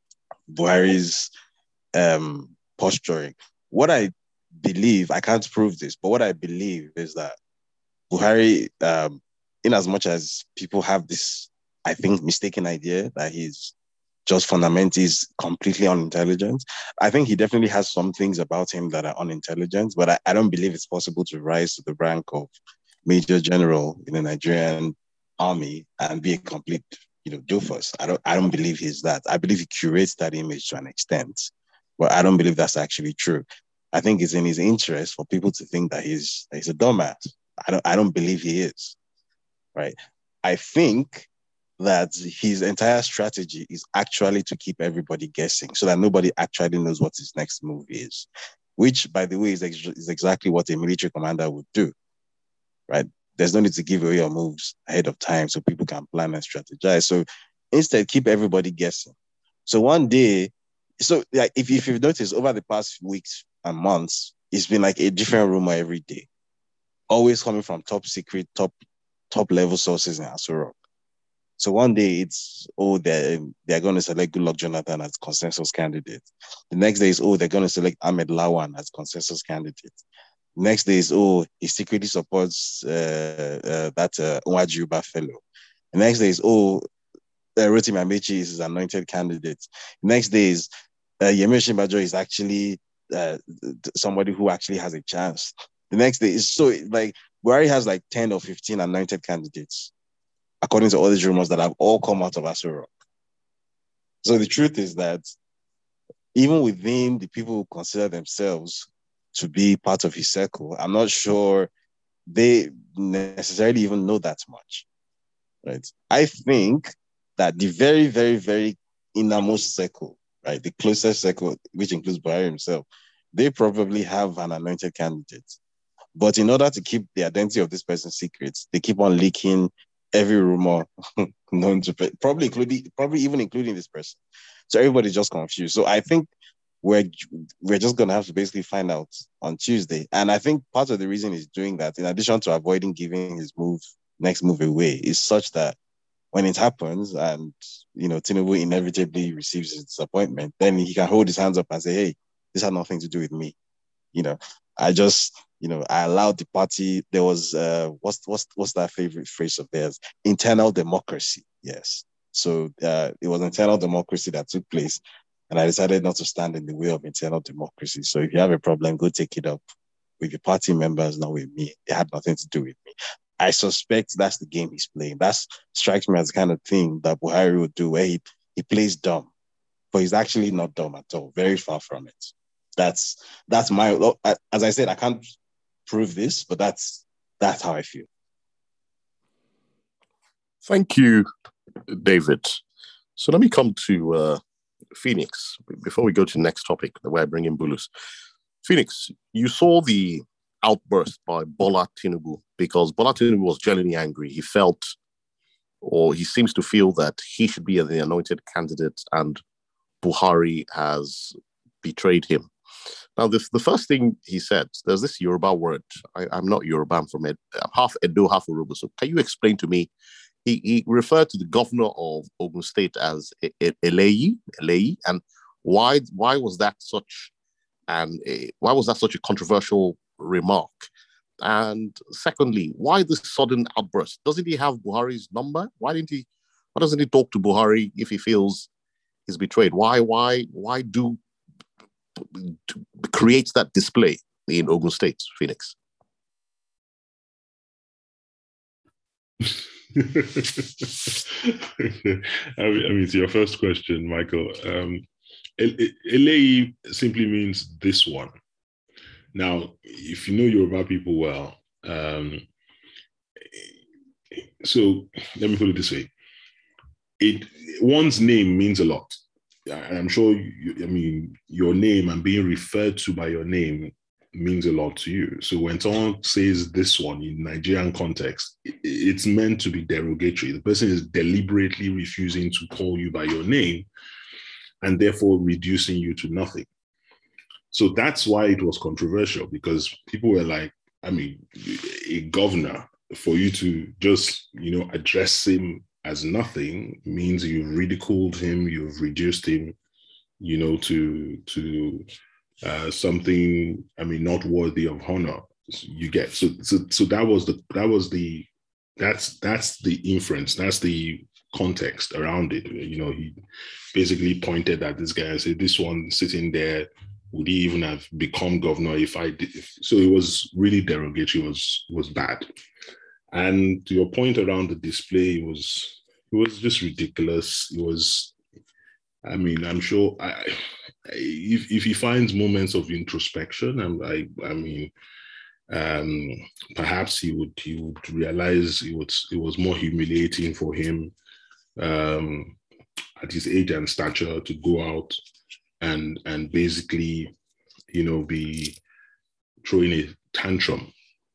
Buhari's um, posturing, what I believe, I can't prove this, but what I believe is that Buhari, um, in as much as people have this, I think, mistaken idea that he's just fundamentally is completely unintelligent, I think he definitely has some things about him that are unintelligent, but I, I don't believe it's possible to rise to the rank of Major General in the Nigerian army and be a complete, you know, doofus. I don't, I don't believe he's that. I believe he curates that image to an extent, but I don't believe that's actually true. I think it's in his interest for people to think that he's he's a dumbass. I don't I don't believe he is, right? I think that his entire strategy is actually to keep everybody guessing so that nobody actually knows what his next move is, which, by the way, is, ex- is exactly what a military commander would do, right? There's no need to give away your moves ahead of time so people can plan and strategize. So instead, keep everybody guessing. So one day, so like if, if you've noticed over the past weeks and months, it's been like a different rumor every day, always coming from top secret, top top level sources in Aso Rock. So one day it's, oh, they're, they're going to select Goodluck Jonathan as consensus candidate. The next day is, oh, they're going to select Ahmed Lawan as consensus candidate. Next day is, oh, he secretly supports uh, uh, that uh, Nwajuba fellow. The next day is, oh, uh, Rotimi Amechi is his anointed candidate. The next day is, uh, Yemi Osinbajo is actually uh, somebody who actually has a chance. The next day is, so like, Buhari has like ten or fifteen anointed candidates, according to all these rumors that have all come out of Aso Rock. So the truth is that even within the people who consider themselves to be part of his circle, I'm not sure they necessarily even know that much, right? I think that the very, very, very innermost circle, right, the closest circle, which includes Buhari himself, they probably have an anointed candidate. But in order to keep the identity of this person secret, they keep on leaking every rumor known to, probably including, probably even including this person. So everybody's just confused. So I think we're we're just gonna have to basically find out on Tuesday. And I think part of the reason he's doing that, in addition to avoiding giving his move next move away, is such that when it happens and you know Tinubu inevitably receives his disappointment, then he can hold his hands up and say, "Hey, this had nothing to do with me." You know, I just you know I allowed the party. There was uh, what's what's what's that favorite phrase of theirs? Internal democracy. Yes. So uh, it was internal democracy that took place. And I decided not to stand in the way of internal democracy. So if you have a problem, go take it up with your party members, not with me. It had nothing to do with me. I suspect that's the game he's playing. That strikes me as the kind of thing that Buhari would do, where he, he plays dumb, but he's actually not dumb at all. Very far from it. That's that's my, as I said, I can't prove this, but that's that's how I feel. Thank you, David. So let me come to uh, Phoenix, before we go to the next topic, where I bring in Bulus. Phoenix, you saw the outburst by Bola Tinubu because Bola Tinubu was genuinely angry. He felt, or he seems to feel, that he should be the anointed candidate and Buhari has betrayed him. Now, the, the first thing he said, there's this Yoruba word. I, I'm not Yoruba, I'm from Ed, I'm half Edo, half Yoruba. So can you explain to me? He, he referred to the governor of Ogun State as Eleyi, Eleyi, and why why was that such and why was that such a controversial remark? And secondly, why this sudden outburst? Doesn't he have Buhari's number? Why didn't he? Why doesn't he talk to Buhari if he feels he's betrayed? Why why why do create that display in Ogun State, Phoenix? I mean, I mean, to your first question, Michael, um, Eleyi simply means this one. Now, if you know Yoruba people well, um, so let me put it this way: it one's name means a lot. I'm sure, you, I mean, your name and being referred to by your name means a lot to you. So when someone says this one in Nigerian context, it's meant to be derogatory. The person is deliberately refusing to call you by your name and therefore reducing you to nothing. So that's why it was controversial, because people were like, I mean, a governor, for you to just, you know, address him as nothing means you've ridiculed him, you've reduced him, you know, to, to, Uh, something, I mean, not worthy of honor. You get so so so that was the that was the that's that's the inference, that's the context around it. You know, he basically pointed at this guy and said, "This one sitting there, would he even have become governor if I did?" If, so it was really derogatory. It was was bad. And to your point around the display, it was it was just ridiculous. It was, I mean, I'm sure I, if if he finds moments of introspection, and I I mean, um, perhaps he would he would realize it was it was more humiliating for him um, at his age and stature to go out and and basically, you know, be throwing a tantrum,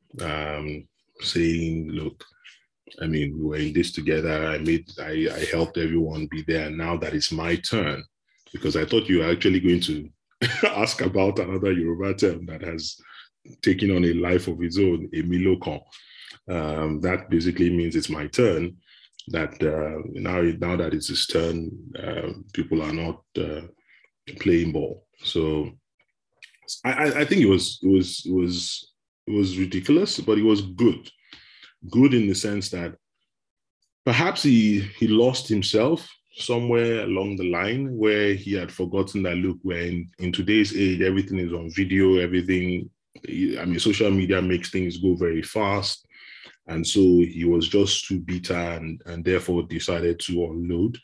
um, saying, "Look, I mean, we were in this together. I made, I, I helped everyone be there. And now that it's my turn," because I thought you were actually going to ask about another Yoruba term that has taken on a life of its own, a milokan. Um, that basically means it's my turn. That uh, now, now that it's his turn, uh, people are not uh, playing ball. So I, I think it was, it was, it was, it was ridiculous, but it was good. Good in the sense that perhaps he he lost himself somewhere along the line, where he had forgotten that, look, we're in, in today's age, everything is on video, everything, I mean, social media makes things go very fast. And so he was just too bitter and, and therefore decided to unload.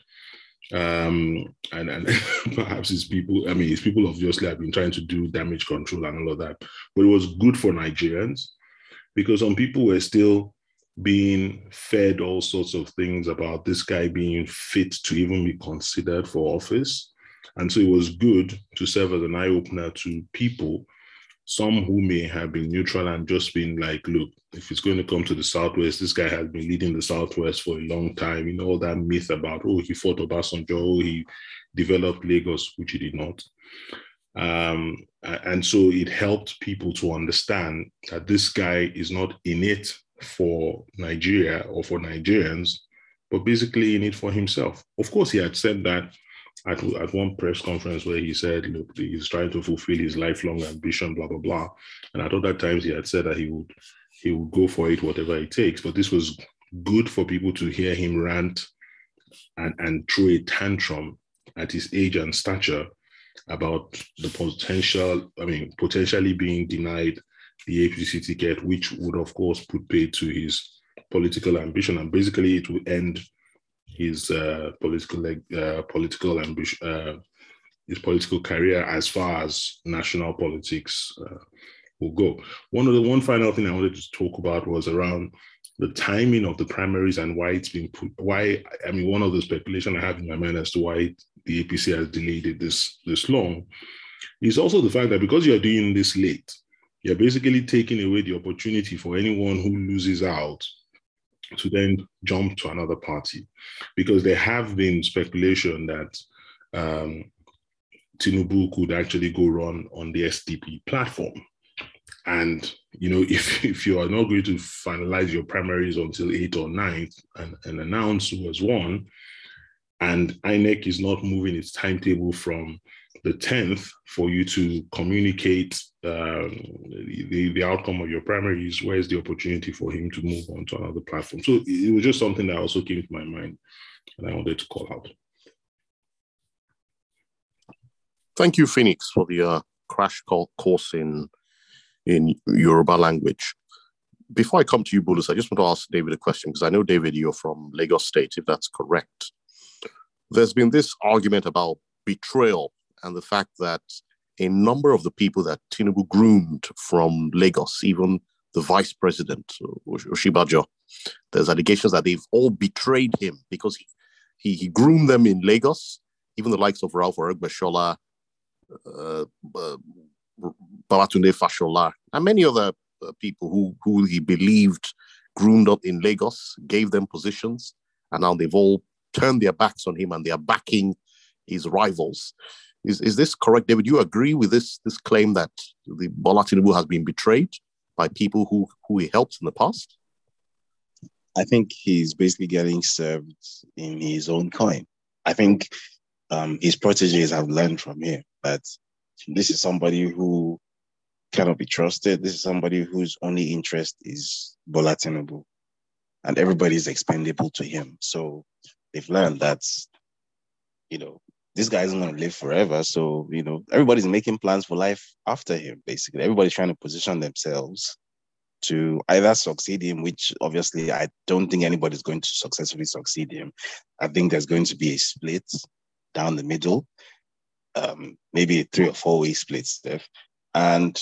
Um, and, and perhaps his people, I mean, his people obviously have been trying to do damage control and all of that. But it was good for Nigerians, because some people were still being fed all sorts of things about this guy being fit to even be considered for office. And so it was good to serve as an eye-opener to people, some who may have been neutral and just been like, look, if it's going to come to the Southwest, this guy has been leading the Southwest for a long time. You know, all that myth about, oh, he fought Obasanjo, oh, he developed Lagos, which he did not. Um, and so it helped people to understand that this guy is not in it for Nigeria or for Nigerians, but basically in it for himself. Of course, he had said that at, at one press conference where he said, look, he's trying to fulfill his lifelong ambition, blah, blah, blah. And at other times he had said that he would he would go for it, whatever it takes. But this was good for people to hear him rant and, and throw a tantrum at his age and stature about the potential, I mean, potentially being denied the A P C ticket, which would, of course, put paid to his political ambition. And basically, it would end his uh, political uh, political ambition, uh, his political career as far as national politics uh, will go. One of the one final thing I wanted to talk about was around the timing of the primaries and why it's been put. Why I mean, one of the speculation I have in my mind as to why the A P C has delayed it this this long is also the fact that because you are doing this late, you're basically taking away the opportunity for anyone who loses out to then jump to another party, because there have been speculation that um, Tinubu could actually go run on the S D P platform. And, you know, if, if you are not going to finalize your primaries until eighth or ninth and, and announce who has won, and I N E C is not moving its timetable from the tenth for you to communicate um, the, the outcome of your primaries, where's the opportunity for him to move on to another platform? So it was just something that also came to my mind and I wanted to call out. Thank you, Phoenix, for the uh, crash course in, in Yoruba language. before I come to you, Bulus, I just want to ask David a question, because I know, David, you're from Lagos State, if that's correct. There's been this argument about betrayal and the fact that a number of the people that Tinubu groomed from Lagos, even the vice president, Oshibajo, there's allegations that they've all betrayed him because he, he, he groomed them in Lagos, even the likes of Ralph Oregbeshola, uh, uh, Babatunde Fashola, and many other uh, people who, who he believed groomed up in Lagos, gave them positions, and now they've all turned their backs on him and they are backing his rivals. Is is this correct, David? Do you agree with this this claim that the Bola Tinubu has been betrayed by people who, who he helped in the past? I think he's basically getting served in his own coin. I think um, his proteges have learned from him that this is somebody who cannot be trusted. This is somebody whose only interest is Bola Tinubu, and everybody is expendable to him. So they've learned that, you know, this guy isn't going to live forever. So, you know, everybody's making plans for life after him, basically. Everybody's trying to position themselves to either succeed him, which obviously I don't think anybody's going to successfully succeed him. I think there's going to be a split down the middle, um, maybe a three or four way split, Steph. And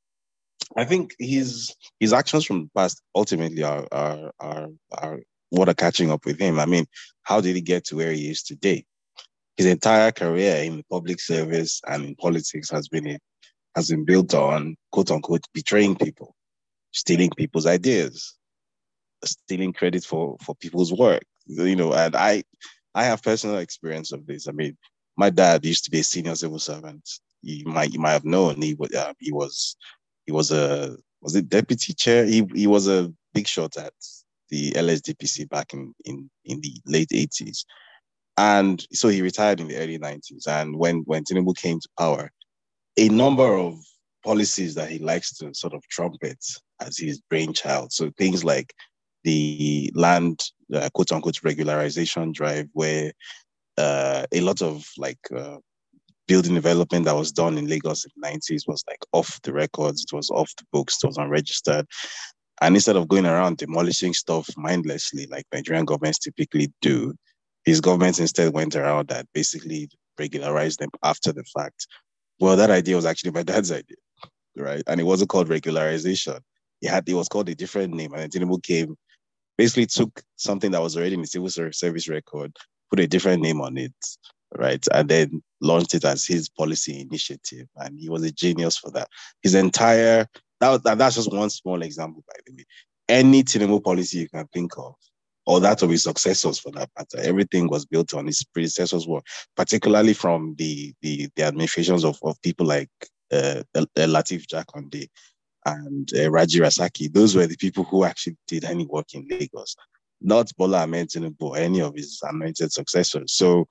I think his his actions from the past ultimately are are are, are what are catching up with him. I mean, how did he get to where he is today? His entire career in the public service and in politics has been has been built on, quote unquote, betraying people, stealing people's ideas, stealing credit for, for people's work. You know, and I I have personal experience of this. I mean, my dad used to be a senior civil servant. You might you might have known he was uh, he was he was a was it deputy chair? He he was a big shot at the L S D P C back in in, in the late eighties. And so he retired in the early nineties. And when, when Tinubu came to power, a number of policies that he likes to sort of trumpet as his brainchild. So things like the land, uh, quote unquote, regularization drive, where uh, a lot of like uh, building development that was done in Lagos in the nineties was like off the records, it was off the books, it was unregistered. And instead of going around demolishing stuff mindlessly, like Nigerian governments typically do, his government instead went around that basically regularized them after the fact. Well, that idea was actually my dad's idea, right? And it wasn't called regularization. It had it was called a different name. And Tinubu came, basically took something that was already in the civil service record, put a different name on it, right? And then launched it as his policy initiative. And he was a genius for that. His entire, that was, that's just one small example, by the way. Any Tinubu policy you can think of, or that of his successors for that matter, everything was built on his predecessors' work, particularly from the the, the administrations of, of people like uh, Lateef Jakonde and uh, Raji Rasaki. Those were the people who actually did any work in Lagos, not Bola Ahmed Tinubu or any of his anointed successors. So,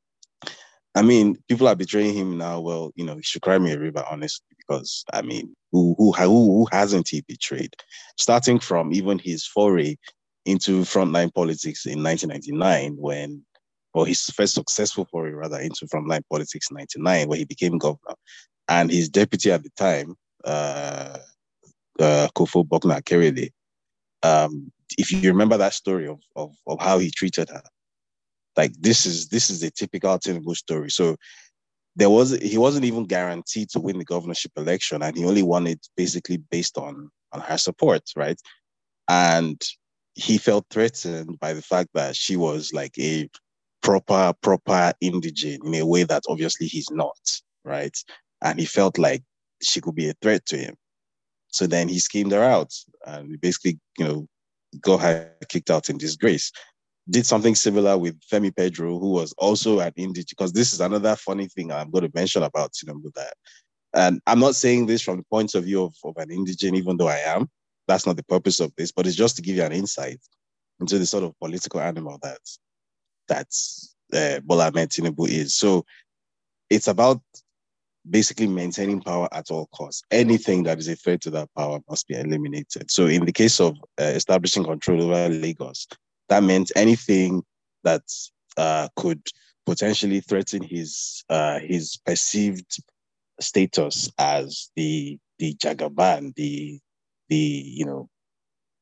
I mean, people are betraying him now. Well, you know, he should cry me a river, honestly, because, I mean, who who who, who hasn't he betrayed? Starting from even his foray into frontline politics in nineteen ninety-nine, when, or his first successful foray rather into frontline politics in ninety-nine, where he became governor, and his deputy at the time, uh, uh, Kofo Bokna Kerede. Um, if you remember that story of, of of how he treated her, like this is this is a typical Tinubu story. So there was he wasn't even guaranteed to win the governorship election, and he only won it basically based on on her support, right? And he felt threatened by the fact that she was like a proper, proper indigene in a way that obviously he's not, right? And he felt like she could be a threat to him. So then he schemed her out and basically, you know, got her kicked out in disgrace. Did something similar with Femi Pedro, who was also an indigene, because this is another funny thing I'm going to mention about Tinubu that, and I'm not saying this from the point of view of, of an indigene, even though I am. That's not the purpose of this, but it's just to give you an insight into the sort of political animal that that's uh, Bola Ahmed Tinubu is. So it's about basically maintaining power at all costs. Anything that is a threat to that power must be eliminated. So in the case of uh, establishing control over Lagos, that meant anything that uh, could potentially threaten his uh, his perceived status as the the Jagaban, the the you know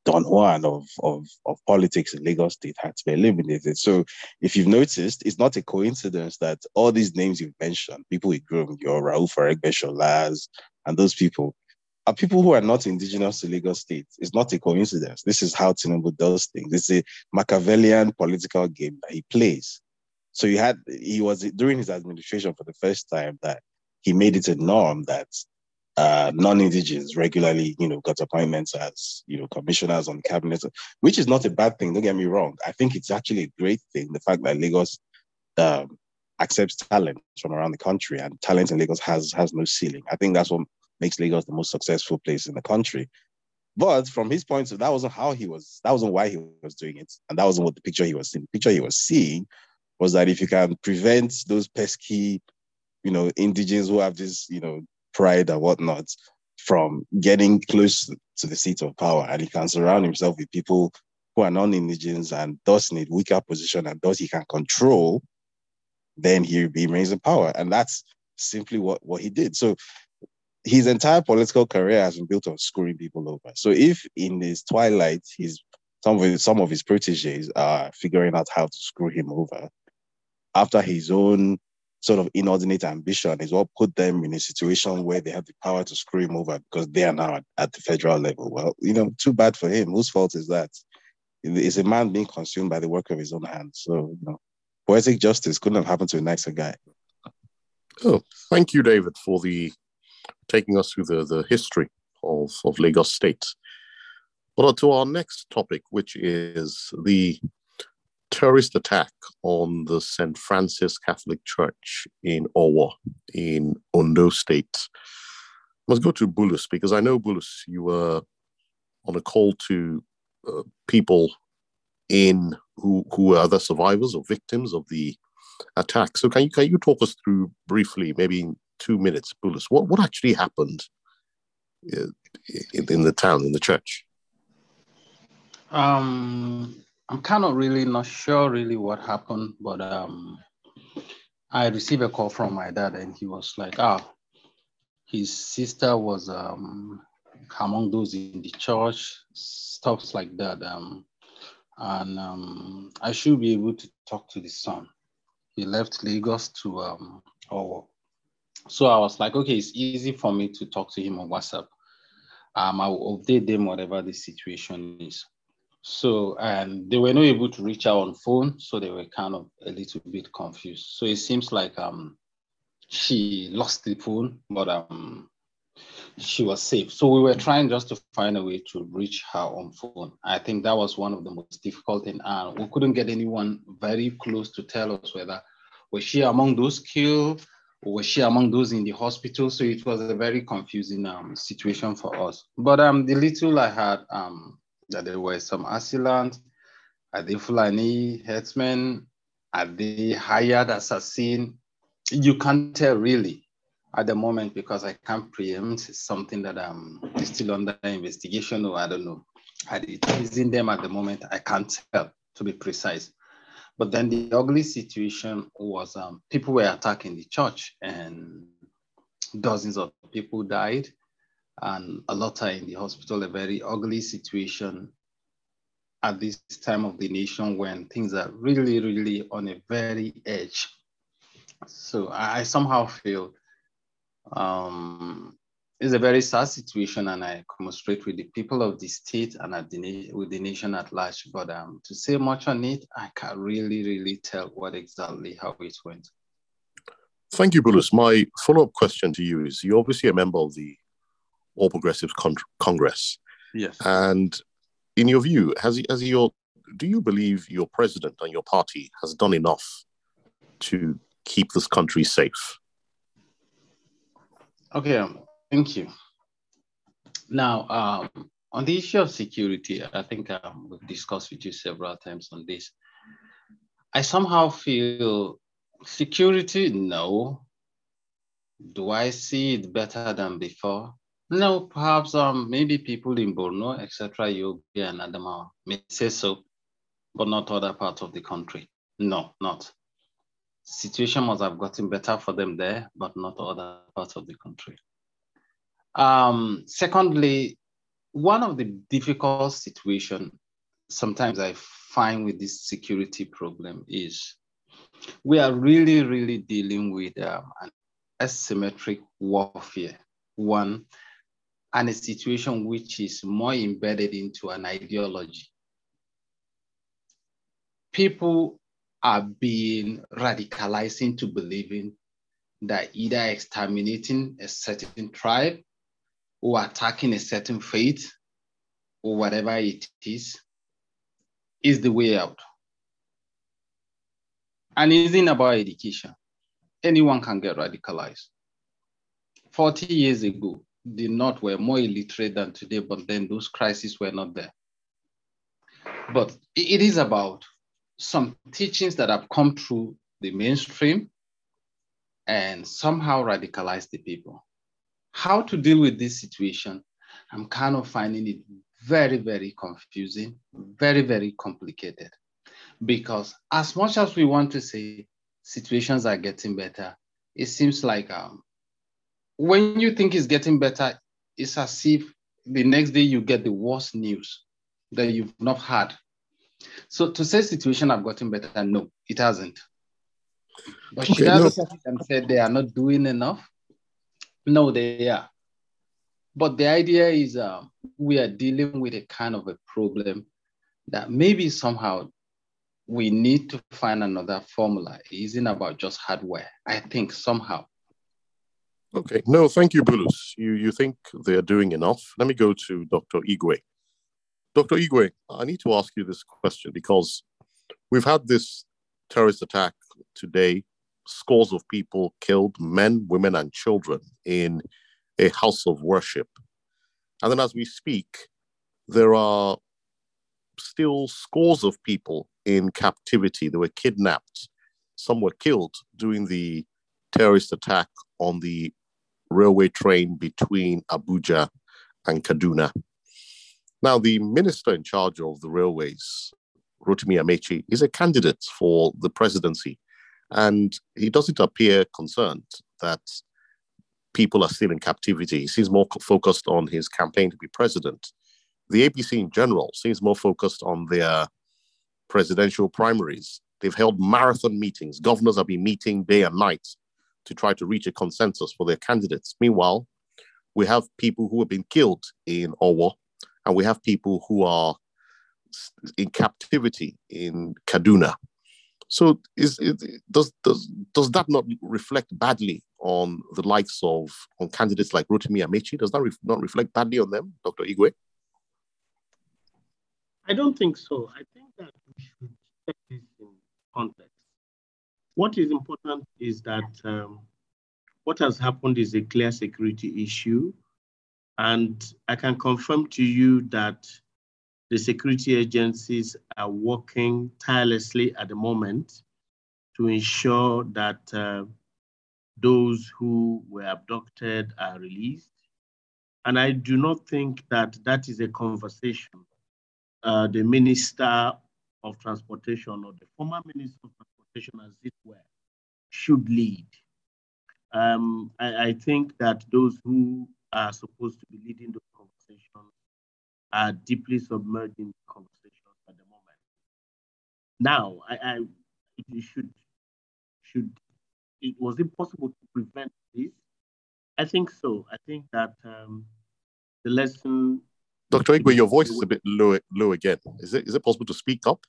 Don Juan of, of, of politics in Lagos State had to be eliminated. So if you've noticed, it's not a coincidence that all these names you've mentioned, people with Grom, your Rauf Aregbesolas, and those people, are people who are not indigenous to Lagos State. It's not a coincidence. This is how Tinubu does things. It's a Machiavellian political game that he plays. So you had, he was, during his administration for the first time, that he made it a norm that uh, non-indigens regularly, you know, got appointments as, you know, commissioners on cabinet, which is not a bad thing. Don't get me wrong. I think it's actually a great thing. The fact that Lagos um, accepts talent from around the country, and talent in Lagos has has no ceiling. I think that's what makes Lagos the most successful place in the country. But from his point of view, that wasn't how he was, that wasn't why he was doing it. And that wasn't what the picture he was seeing. The picture he was seeing was that if you can prevent those pesky, you know, indigens who have this, you know, pride and whatnot from getting close to the seat of power, and he can surround himself with people who are non-indigens and thus in a weaker position and thus he can control, then he remains in power. And that's simply what, what he did. So his entire political career has been built on screwing people over. So if in his twilight, his, some, of his, some of his proteges are figuring out how to screw him over, after his own sort of inordinate ambition is what put them in a situation where they have the power to screw him over because they are now at, at the federal level. Well, you know, too bad for him. Whose fault is that? It's a man being consumed by the work of his own hands. So, you know, poetic justice couldn't have happened to a nicer guy. Oh, thank you, David, for the taking us through the, the history of, of Lagos State. But to our next topic, which is the terrorist attack on the Saint Francis Catholic Church in Owo, in Ondo State. Let's go to Bulus, because I know, Bulus, you were on a call to uh, people in who who were other survivors or victims of the attack. So can you can you talk us through briefly, maybe in two minutes, Bulus, what, what actually happened in, in the town, in the church? Um, I'm kind of really not sure really what happened, but um, I received a call from my dad and he was like, ah, his sister was um, among those in the church, stuff like that. Um, and um, I should be able to talk to the son. He left Lagos to um, Owo. So I was like, okay, it's easy for me to talk to him on WhatsApp. Um, I will update them whatever the situation is. So, and they were not able to reach out on phone, so they were kind of a little bit confused. So it seems like um, she lost the phone, but um, she was safe. So we were trying just to find a way to reach her on phone. I think that was one of the most difficult things. And we couldn't get anyone very close to tell us whether was she among those killed or was she among those in the hospital. So it was a very confusing um, situation for us. But um, the little I had, um, that there were some assailant, are they Fulani herdsmen, are they hired assassin? You can't tell really at the moment because I can't preempt. It's something that um, is still under investigation, or I don't know. Are they teasing them at the moment? I can't tell, to be precise. But then the ugly situation was um, people were attacking the church and dozens of people died. And a lot are in the hospital, a very ugly situation at this time of the nation when things are really, really on a very edge. So I, I somehow feel um, it's a very sad situation, and I commiserate with the people of the state and at the with the nation at large. But um, to say much on it, I can't really, really tell what exactly how it went. Thank you, Bulus. My follow-up question to you is, you're obviously a member of the All Progressives Con- Congress. Yes. And in your view, has, has your, do you believe your president and your party has done enough to keep this country safe? Okay, um, thank you. Now, um, on the issue of security, I think um, we've discussed with you several times on this. I somehow feel security, no. Do I see it better than before? No, perhaps um, maybe people in Borno, et cetera, Yobe and Adamawa may say so, but not other parts of the country. No, not. Situation must have gotten better for them there, but not other parts of the country. Um, secondly, one of the difficult situations sometimes I find with this security problem is we are really, really dealing with um, an asymmetric warfare, one, and a situation which is more embedded into an ideology. People are being radicalized into believing that either exterminating a certain tribe or attacking a certain faith or whatever it is, is the way out. And it isn't about education. Anyone can get radicalized. forty years ago, the North were more illiterate than today, but then those crises were not there. But it is about some teachings that have come through the mainstream and somehow radicalize the people. How to deal with this situation, I'm kind of finding it very, very confusing, very, very complicated. Because as much as we want to say situations are getting better, it seems like um, when you think it's getting better, it's as if the next day you get the worst news that you've not had. So to say situation have gotten better, no, it hasn't. But should okay, I no. look at it and say they are not doing enough? No, they are. But the idea is uh, we are dealing with a kind of a problem that maybe somehow we need to find another formula. It isn't about just hardware, I think, somehow. Okay, no, thank you, Bulus. You, you think they're doing enough? Let me go to Doctor Igwe. Doctor Igwe, I need to ask you this question because we've had this terrorist attack today, scores of people killed, men, women, and children in a house of worship. And then as we speak, there are still scores of people in captivity. They were kidnapped. Some were killed during the terrorist attack on the railway train between Abuja and Kaduna. Now, the minister in charge of the railways, Rotimi Amechi, is a candidate for the presidency, and he doesn't appear concerned that people are still in captivity. He seems more focused on his campaign to be president. The A P C in general seems more focused on their presidential primaries. They've held marathon meetings. Governors have been meeting day and night to try to reach a consensus for their candidates. Meanwhile, we have people who have been killed in Owo, and we have people who are in captivity in Kaduna. So is, is, does, does, does that not reflect badly on the likes of on candidates like Rotimi Amechi? Does that re- not reflect badly on them, Doctor Igwe? I don't think so. I think that we should take this in context. What is important is that um, what has happened is a clear security issue. And I can confirm to you that the security agencies are working tirelessly at the moment to ensure that uh, those who were abducted are released. And I do not think that that is a conversation uh, the Minister of Transportation or the former Minister of Transportation, as it were, should lead. Um, I, I think that those who are supposed to be leading the conversation are deeply submerged in the conversation at the moment. Now, I, I it should, should, it was it possible to prevent this? I think so. I think that um, the lesson. Doctor Igwe, your voice is a bit low, low again. Is it, is it possible to speak up?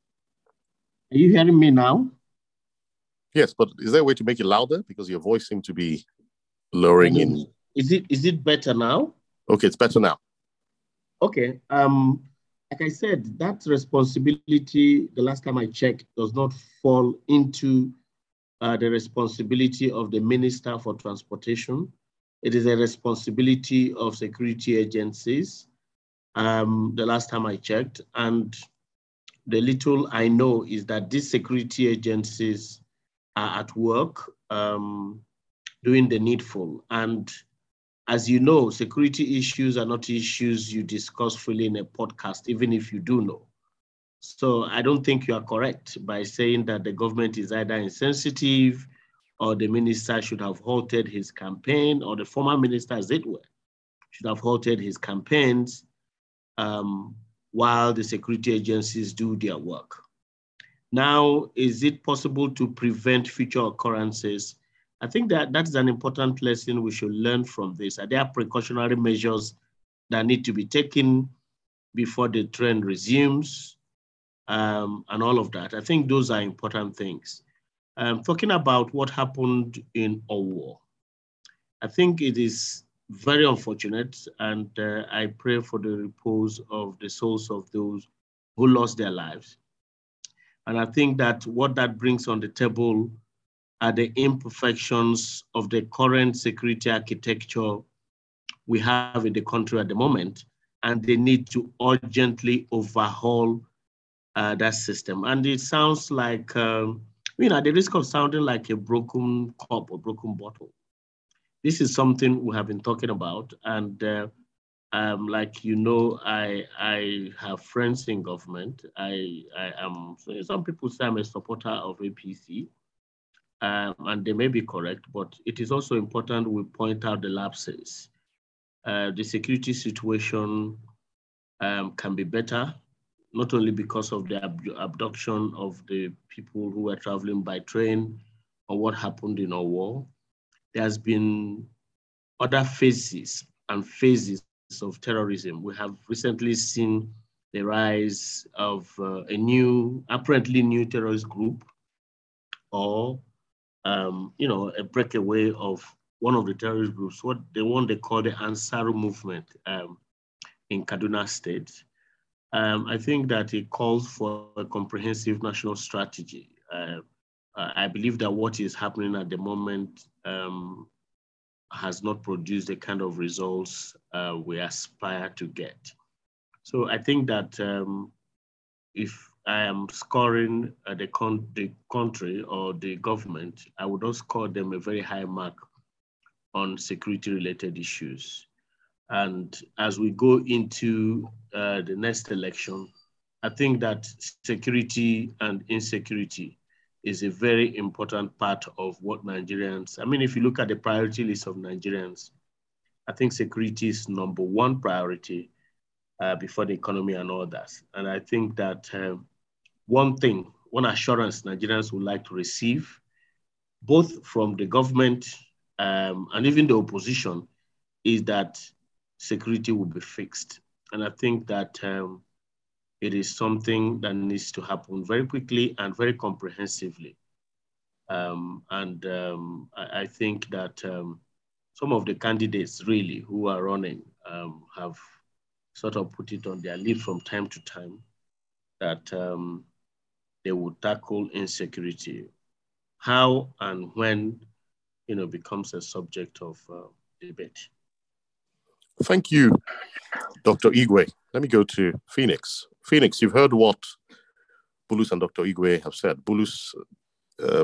Are you hearing me now? Yes, but is there a way to make it louder? Because your voice seems to be lowering in. Is it is it better now? Okay, it's better now. Okay. Um, like I said, that responsibility, the last time I checked, does not fall into uh, the responsibility of the Minister for Transportation. It is a responsibility of security agencies, um, the last time I checked. And the little I know is that these security agencies are at work um, doing the needful. And as you know, security issues are not issues you discuss freely in a podcast, even if you do know. So I don't think you are correct by saying that the government is either insensitive or the minister should have halted his campaign, or the former minister, as it were, should have halted his campaigns um, while the security agencies do their work. Now, is it possible to prevent future occurrences? I think that that's an important lesson we should learn from this. Are there precautionary measures that need to be taken before the trend resumes, um, and all of that? I think those are important things. Um, talking about what happened in Owo, I think it is very unfortunate, and uh, I pray for the repose of the souls of those who lost their lives. And I think that what that brings on the table are the imperfections of the current security architecture we have in the country at the moment, and they need to urgently overhaul uh, that system. And it sounds like, um, you know, at the risk of sounding like a broken cup or broken bottle, this is something we have been talking about. And uh, um, like, you know, I I have friends in government. I, I am, some people say I'm a supporter of A P C. Um, and they may be correct, but it is also important we point out the lapses. Uh, the security situation um, can be better, not only because of the ab abduction of the people who were traveling by train or what happened in our war. There has been other phases and phases of terrorism. We have recently seen the rise of uh, a new, apparently new terrorist group, or Um, you know, a breakaway of one of the terrorist groups, what the one they call the Ansaru movement um, in Kaduna State. Um, I think that it calls for a comprehensive national strategy. Uh, I believe that what is happening at the moment um, has not produced the kind of results uh, we aspire to get. So I think that um, if I am scoring uh, the, con the country or the government, I would not score them a very high mark on security-related issues. And as we go into uh, the next election, I think that security and insecurity is a very important part of what Nigerians, I mean, if you look at the priority list of Nigerians, I think security is number one priority uh, before the economy and all that. And I think that um, one thing, one assurance Nigerians would like to receive, both from the government um, and even the opposition, is that security will be fixed. And I think that um, it is something that needs to happen very quickly and very comprehensively. Um, and um, I, I think that um, some of the candidates really who are running um, have sort of put it on their lips from time to time that um, they would tackle insecurity. How and when, you know, becomes a subject of uh, debate. Thank you, Doctor Igwe. Let me go to Phoenix. Phoenix, you've heard what Bulus and Doctor Igwe have said. Bulus uh,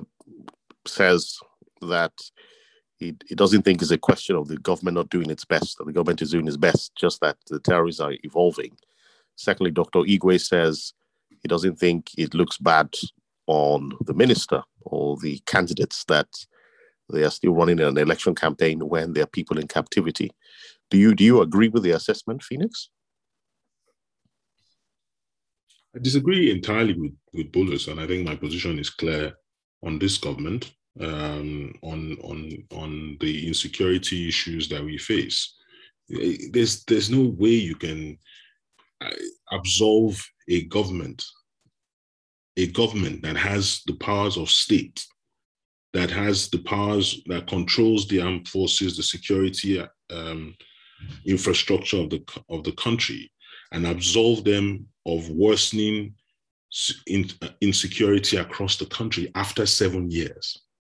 says that he, he doesn't think it's a question of the government not doing its best, that the government is doing its best, just that the terrorists are evolving. Secondly, Doctor Igwe says he doesn't think it looks bad on the minister or the candidates that they are still running an election campaign when there are people in captivity. Do you do you agree with the assessment, Phoenix? I disagree entirely with, with Bulus, and I think my position is clear on this government, um, on, on, on the insecurity issues that we face. There's, there's no way you can absolve a government, a government that has the powers of state, that has the powers, that controls the armed forces, the security um, infrastructure of the, of the country, and absolve them of worsening in, uh, insecurity across the country after seven years.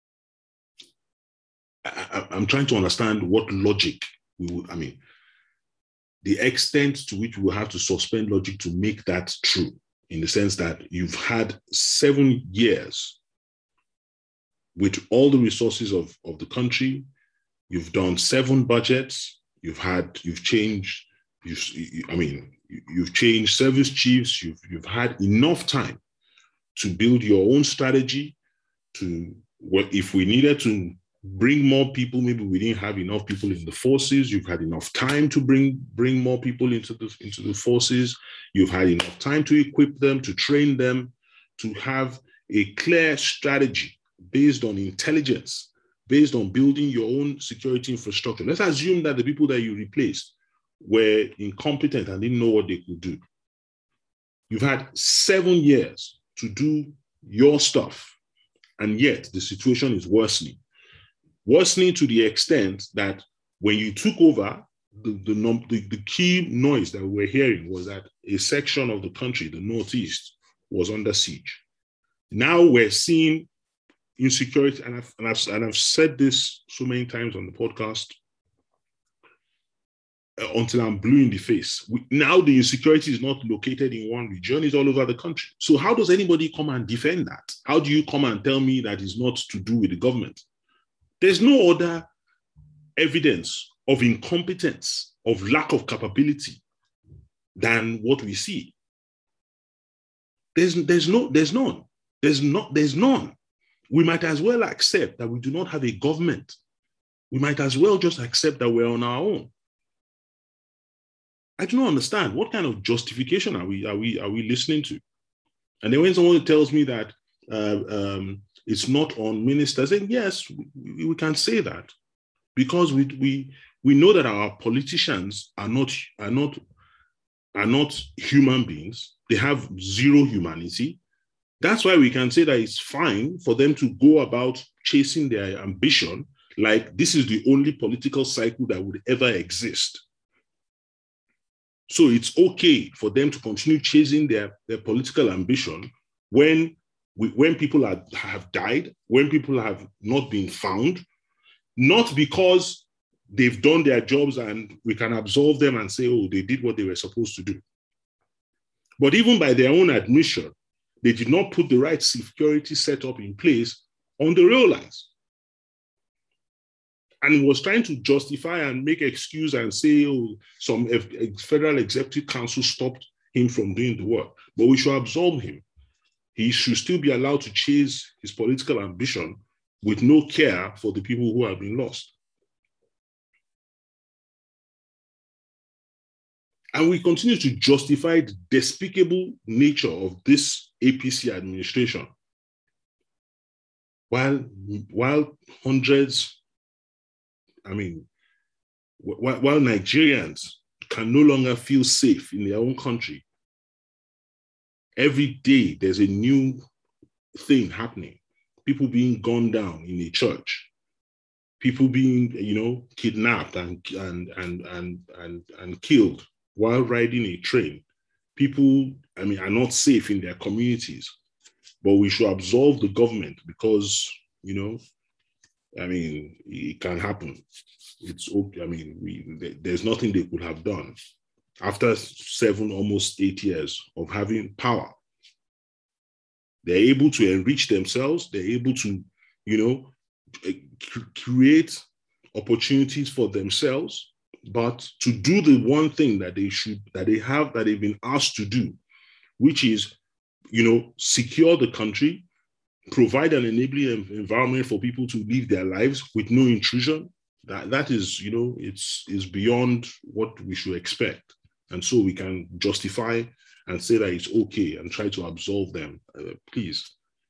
I, I'm trying to understand what logic we would, I mean, the extent to which we will have to suspend logic to make that true, in the sense that you've had seven years with all the resources of, of the country, you've done seven budgets, you've had, you've changed, you've, you, I mean, you've changed service chiefs, you've, you've had enough time to build your own strategy, to, what if we needed to bring more people. Maybe we didn't have enough people in the forces. You've had enough time to bring, bring more people into the, into the forces. You've had enough time to equip them, to train them, to have a clear strategy based on intelligence, based on building your own security infrastructure. Let's assume that the people that you replaced were incompetent and didn't know what they could do. You've had seven years to do your stuff, and yet the situation is worsening. Worsening to the extent that when you took over, the, the, the, the key noise that we were hearing was that a section of the country, the Northeast, was under siege. Now we're seeing insecurity, and I've, and I've, and I've said this so many times on the podcast, uh, until I'm blue in the face. We, now the insecurity is not located in one region, it's all over the country. So how does anybody come and defend that? How do you come and tell me that it's not to do with the government? There's no other evidence of incompetence, of lack of capability than what we see. There's, there's, no, there's none. There's, not, there's none. We might as well accept that we do not have a government. We might as well just accept that we're on our own. I do not understand. What kind of justification are we, are we, are we listening to? And then when someone tells me that uh, um, it's not on ministers, then yes, we, we can say that, because we, we, we know that our politicians are not, are, not, are not human beings. They have zero humanity. That's why we can say that it's fine for them to go about chasing their ambition like this is the only political cycle that would ever exist. So it's okay for them to continue chasing their, their political ambition when, we, when people are, have died, when people have not been found, not because they've done their jobs and we can absolve them and say, oh, they did what they were supposed to do. But even by their own admission, they did not put the right security setup in place on the rail lines. And was trying to justify and make excuse and say, oh, some federal executive council stopped him from doing the work. But we should absolve him. He should still be allowed to chase his political ambition with no care for the people who have been lost. And we continue to justify the despicable nature of this A P C administration, while, while hundreds, I mean, while, while Nigerians can no longer feel safe in their own country. Every day there's a new thing happening. People being gunned down in a church, people being, you know, kidnapped and and and and and, and killed while riding a train. People, I mean, are not safe in their communities, but we should absolve the government because, you know, I mean, it can happen. It's okay. I mean, we, there's nothing they could have done after seven, almost eight years of having power. They're able to enrich themselves. They're able to, you know, create opportunities for themselves. But to do the one thing that they should, that they have, that they've been asked to do, which is, you know, secure the country, provide an enabling environment for people to live their lives with no intrusion. That, that is, you know, it's, is beyond what we should expect. And so we can justify and say that it's okay and try to absolve them. Uh, please.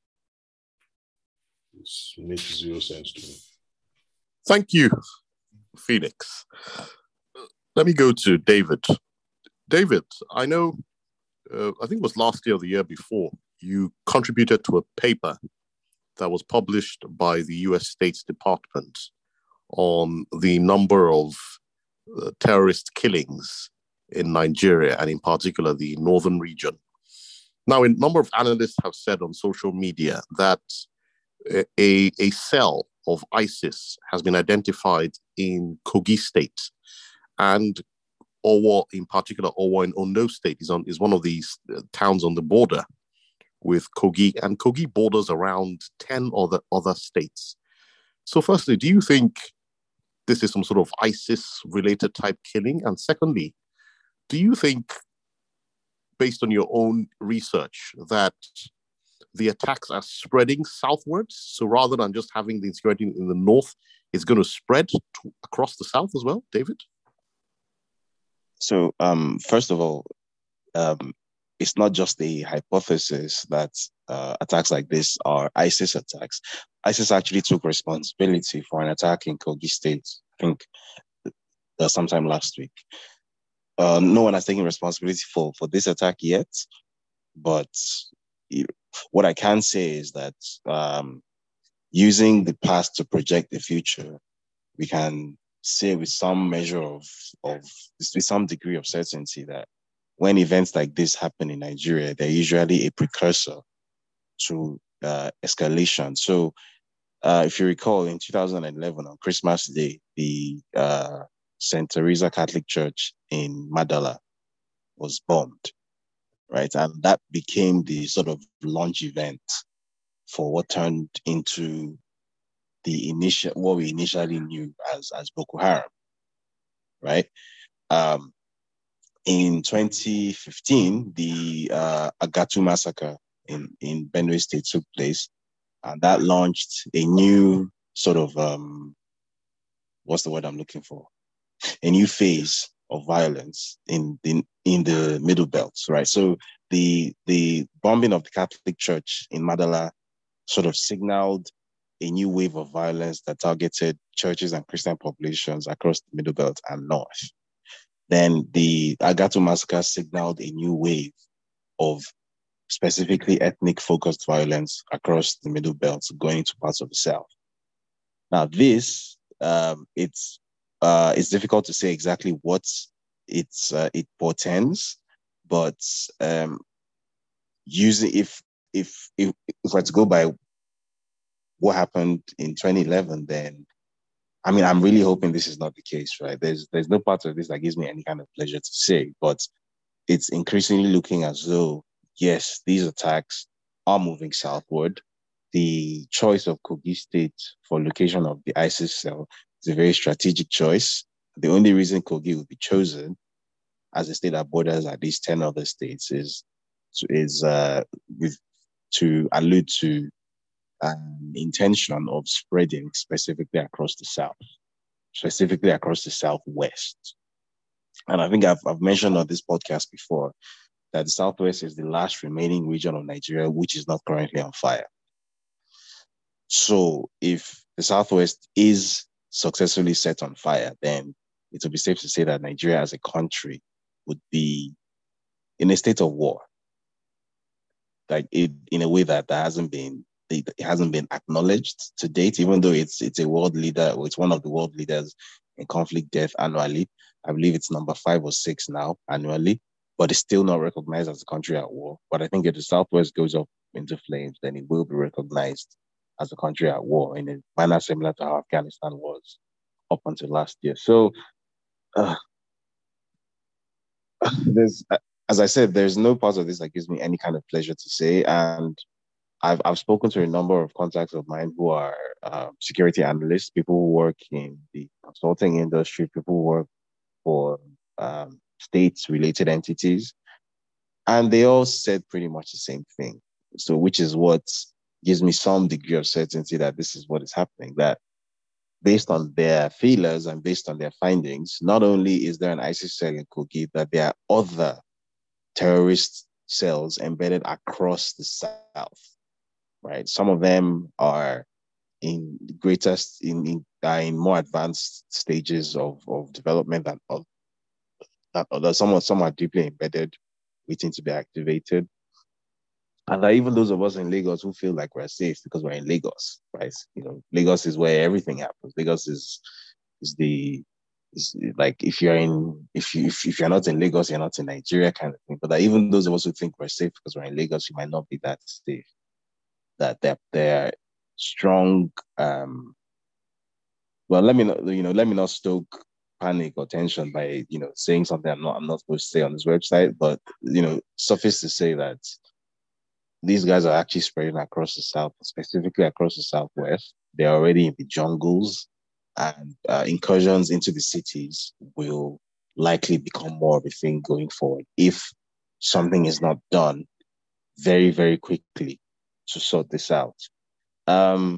This makes zero sense to me. Thank you, Phoenix. Let me go to David. David, I know, uh, I think it was last year or the year before, you contributed to a paper that was published by the U S State Department on the number of uh, terrorist killings in Nigeria, and in particular, the northern region. Now, a number of analysts have said on social media that a, a cell of ISIS has been identified in Kogi State, and Owo, in particular, Owo in Ondo State is, on, is one of these uh, towns on the border with Kogi, and Kogi borders around ten other, other states. So firstly, do you think this is some sort of ISIS-related type killing? And secondly, do you think, based on your own research, that the attacks are spreading southwards. So rather than just having the insecurity in the north, it's going to spread to, across the south as well, David? So, um, first of all, um, it's not just a hypothesis that uh, attacks like this are ISIS attacks. ISIS actually took responsibility for an attack in Kogi State, I think uh, sometime last week. Uh, no one has taken responsibility for, for this attack yet, but what I can say is that um, using the past to project the future, we can say with some measure of, of with some degree of certainty that when events like this happen in Nigeria, they're usually a precursor to uh, escalation. So uh, if you recall, in two thousand eleven, on Christmas Day, the uh, Saint Teresa Catholic Church in Madala was bombed, right? And that became the sort of launch event for what turned into the initial, what we initially knew as, as Boko Haram, right? Um, in twenty fifteen, the uh, Agatu massacre in, in Benue State took place, and that launched a new sort of, um, what's the word I'm looking for? A new phase of violence in, in, in the Middle Belt, right? So the, the bombing of the Catholic Church in Madala sort of signaled a new wave of violence that targeted churches and Christian populations across the Middle Belt and North. Then the Agatu massacre signaled a new wave of specifically ethnic-focused violence across the Middle Belt, going into parts of the South. Now, this, um, it's uh, it's difficult to say exactly what it's uh, it portends, but um, using if if if if I to go by what happened in twenty eleven, then I mean, I'm really hoping this is not the case, right? There's there's no part of this that gives me any kind of pleasure to say, but it's increasingly looking as though, yes, these attacks are moving southward. The choice of Kogi State for location of the ISIS cell is a very strategic choice. The only reason Kogi would be chosen as a state that borders at least ten other states is is uh, with, to allude to an intention of spreading specifically across the South, specifically across the Southwest. And I think I've, I've mentioned on this podcast before that the Southwest is the last remaining region of Nigeria which is not currently on fire. So if the Southwest is successfully set on fire, then it would be safe to say that Nigeria as a country would be in a state of war. Like it, in a way that that hasn't been it hasn't been acknowledged to date, even though it's it's a world leader, or it's one of the world leaders in conflict death annually. I believe it's number five or six now annually, but it's still not recognized as a country at war. But I think if the Southwest goes up into flames, then it will be recognized as a country at war in a manner similar to how Afghanistan was up until last year. So uh, there's, as I said, there's no part of this that gives me any kind of pleasure to say. And I've I've spoken to a number of contacts of mine who are uh, security analysts, people who work in the consulting industry, people who work for um, state-related entities, and they all said pretty much the same thing. So, which is what gives me some degree of certainty that this is what is happening. That based on their feelers and based on their findings, not only is there an ISIS cell in Kogi, but there are other terrorist cells embedded across the South. Right, some of them are in greatest in in, uh, in more advanced stages of, of development than others. Some some are deeply embedded, waiting to be activated. And there are even those of us in Lagos who feel like we're safe because we're in Lagos, right? You know, Lagos is where everything happens. Lagos is is the is like if you're in if you if, if you're not in Lagos, you're not in Nigeria, kind of thing. But that even those of us who think we're safe because we're in Lagos, you might not be that safe. That they're, they're strong. Um, well, let me not, you know, let me not stoke panic or tension by, you know, saying something I'm not, I'm not supposed to say on this website. But you know, suffice to say that these guys are actually spreading across the South, specifically across the Southwest. They're already in the jungles, and uh, incursions into the cities will likely become more of a thing going forward if something is not done very, very quickly to sort this out. Um,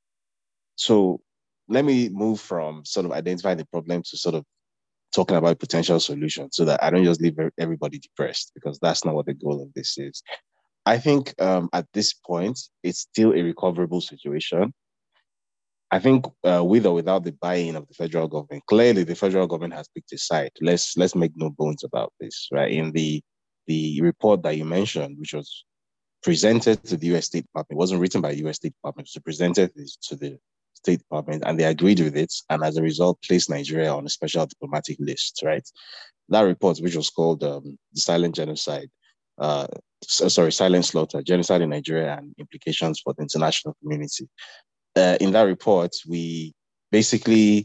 so let me move from sort of identifying the problem to sort of talking about potential solutions so that I don't just leave everybody depressed, because that's not what the goal of this is. I think um, at this point, it's still a recoverable situation. I think uh, with or without the buy-in of the federal government, clearly the federal government has picked a side. Let's let's make no bones about this, right? In the the report that you mentioned, which was presented to the U S State Department, it wasn't written by the U S State Department, it was presented to the State Department, and they agreed with it, and as a result, placed Nigeria on a special diplomatic list, right? That report, which was called um, the Silent Genocide, uh, so, sorry, Silent Slaughter, Genocide in Nigeria and Implications for the International Community. Uh, in that report, we basically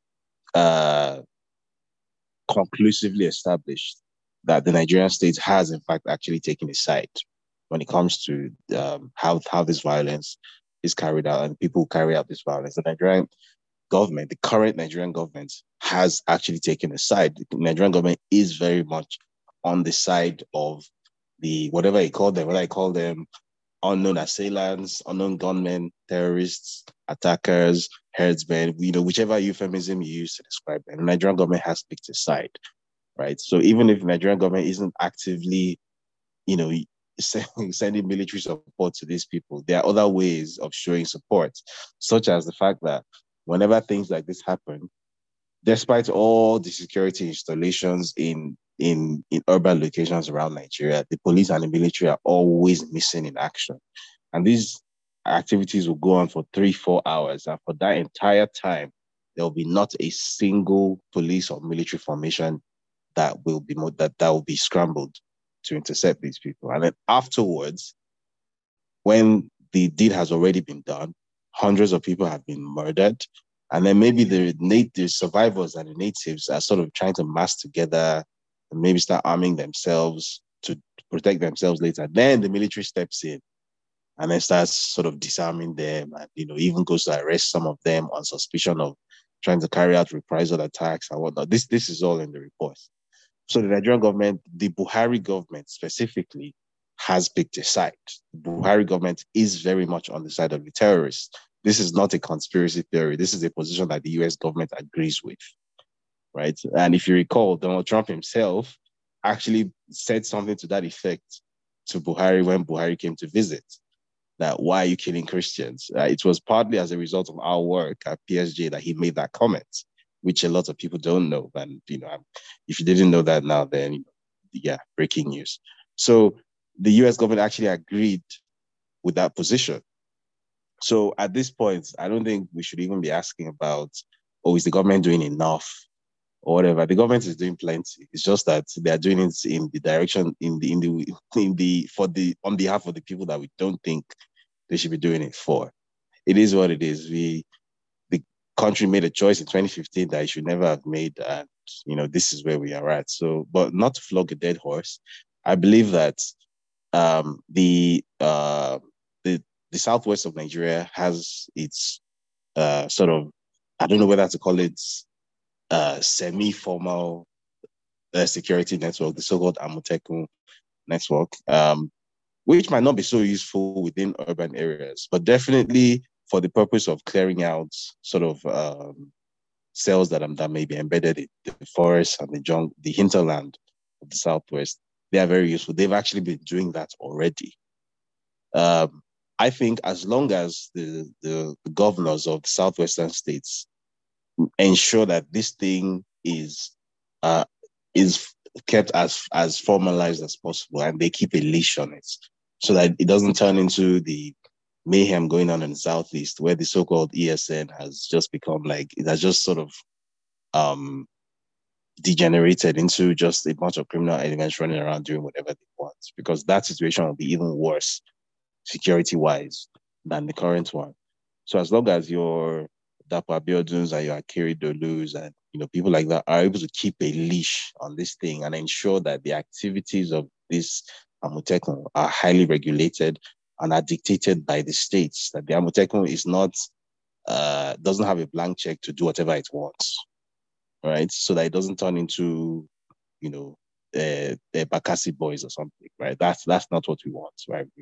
uh, conclusively established that the Nigerian state has, in fact, actually taken a side when it comes to um, how, how this violence is carried out and people who carry out this violence. The Nigerian government, the current Nigerian government, has actually taken a side. The Nigerian government is very much on the side of the, whatever you call them, whether I call them unknown assailants, unknown gunmen, terrorists, attackers, herdsmen, you know, whichever euphemism you use to describe them. The Nigerian government has picked a side, right? So even if the Nigerian government isn't actively, you know, sending military support to these people, there are other ways of showing support, such as the fact that whenever things like this happen, despite all the security installations in in in urban locations around Nigeria, the police and the military are always missing in action. And these activities will go on for three, four hours. And for that entire time, there will be not a single police or military formation that will be that, that will be scrambled to intercept these people. And then afterwards, when the deed has already been done, hundreds of people have been murdered. And then maybe the native survivors and the natives are sort of trying to mass together and maybe start arming themselves to protect themselves later. Then the military steps in and then starts sort of disarming them, and, you know, even goes to arrest some of them on suspicion of trying to carry out reprisal attacks and whatnot. This, this is all in the report. So the Nigerian government, the Buhari government specifically, has picked a side. The Buhari government is very much on the side of the terrorists. This is not a conspiracy theory. This is a position that the U S government agrees with, right? And if you recall, Donald Trump himself actually said something to that effect to Buhari when Buhari came to visit, that why are you killing Christians? Uh, it was partly as a result of our work at P S J that he made that comment, which a lot of people don't know. And, you know, if you didn't know that now, then, yeah, breaking news. So the U S government actually agreed with that position. So at this point, I don't think we should even be asking about, oh, is the government doing enough or whatever? The government is doing plenty. It's just that they are doing it in the direction, in the, in the, in the, for the, on behalf of the people that we don't think they should be doing it for. It is what it is. We, the country made a choice in twenty fifteen that it should never have made, and, you know, this is where we are at. So, but not to flog a dead horse, I believe that um, the, uh, the, the southwest of Nigeria has its uh, sort of, I don't know whether to call it uh, semi-formal uh, security network, the so-called Amotekun network, um, which might not be so useful within urban areas, but definitely for the purpose of clearing out sort of um, cells that, um, that may be embedded in the forest and the jungle, the hinterland of the southwest. They are very useful. They've actually been doing that already. Um, I think as long as the, the, the governors of the southwestern states ensure that this thing is uh, is kept as as formalized as possible, and they keep a leash on it, so that it doesn't turn into the mayhem going on in the southeast, where the so-called E S N has just become like, it has just sort of um, degenerated into just a bunch of criminal elements running around doing whatever they want, because that situation will be even worse security-wise than the current one. So as long as your Dapo Abioduns and your Akiri Dolus and, you know, people like that are able to keep a leash on this thing and ensure that the activities of this Amotekun are highly regulated and are dictated by the states, that the Amotekun is not, uh, doesn't have a blank check to do whatever it wants, right? So that it doesn't turn into, you know, uh, uh, Bakassi boys or something, right? That's that's not what we want, right? We,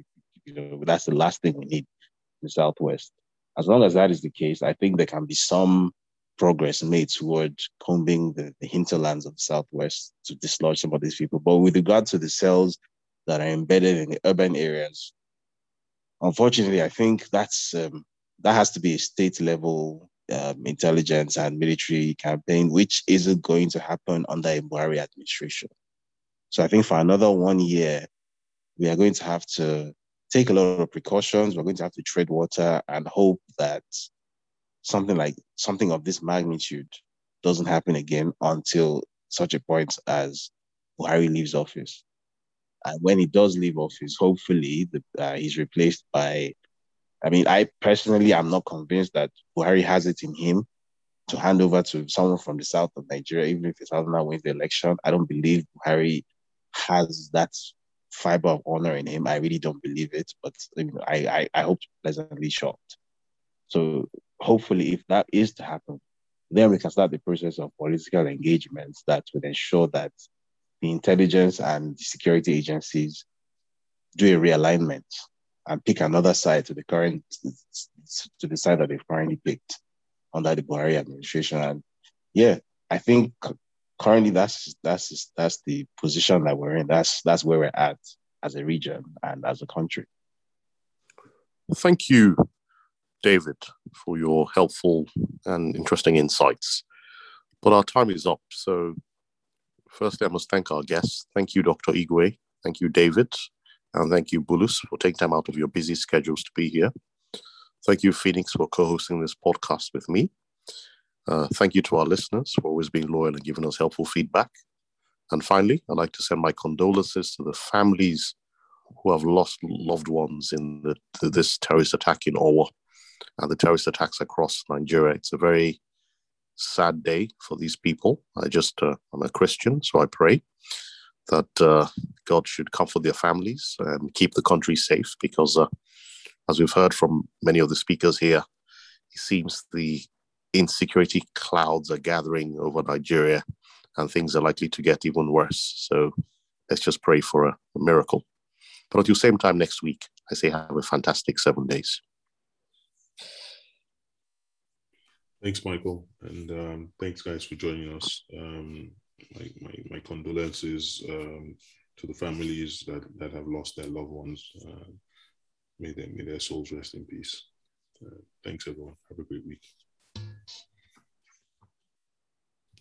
You know, that's the last thing we need in the Southwest. As long as that is the case, I think there can be some progress made toward combing the, the hinterlands of the Southwest to dislodge some of these people. But with regard to the cells that are embedded in the urban areas, unfortunately, I think that's um, that has to be a state level um, intelligence and military campaign, which isn't going to happen under a Buhari administration. So I think for another one year, we are going to have to take a lot of precautions. We're going to have to tread water and hope that something like something of this magnitude doesn't happen again until such a point as Buhari leaves office. And when he does leave office, hopefully the, uh, he's replaced by, I mean, I personally am not convinced that Buhari has it in him to hand over to someone from the south of Nigeria, even if the Southerner wins the election. I don't believe Buhari has that fiber of honor in him. I really don't believe it, but you know, I, I, I hope to be pleasantly shocked. So hopefully, if that is to happen, then we can start the process of political engagements that would ensure that the intelligence and the security agencies do a realignment and pick another side to the current to the side that they've currently picked under the Buhari administration. And yeah, I think currently that's that's that's the position that we're in. That's that's where we're at as a region and as a country. Thank you, David, for your helpful and interesting insights. But our time is up. So firstly, I must thank our guests. Thank you, Doctor Igwe. Thank you, David. And thank you, Bulus, for taking time out of your busy schedules to be here. Thank you, Phoenix, for co-hosting this podcast with me. Uh, thank you to our listeners for always being loyal and giving us helpful feedback. And finally, I'd like to send my condolences to the families who have lost loved ones in the, the, this terrorist attack in Owo and the terrorist attacks across Nigeria. It's a very sad day for these people. I just, uh, I'm a Christian, so I pray that uh, God should comfort their families and keep the country safe because, uh, as we've heard from many of the speakers here, it seems the insecurity clouds are gathering over Nigeria and things are likely to get even worse. So let's just pray for a, a miracle. But until same time next week, I say have a fantastic seven days. Thanks, Michael. And um, thanks, guys, for joining us. Um, my, my, my condolences um, to the families that, that have lost their loved ones. Uh, may, they, may their souls rest in peace. Uh, thanks, everyone. Have a great week.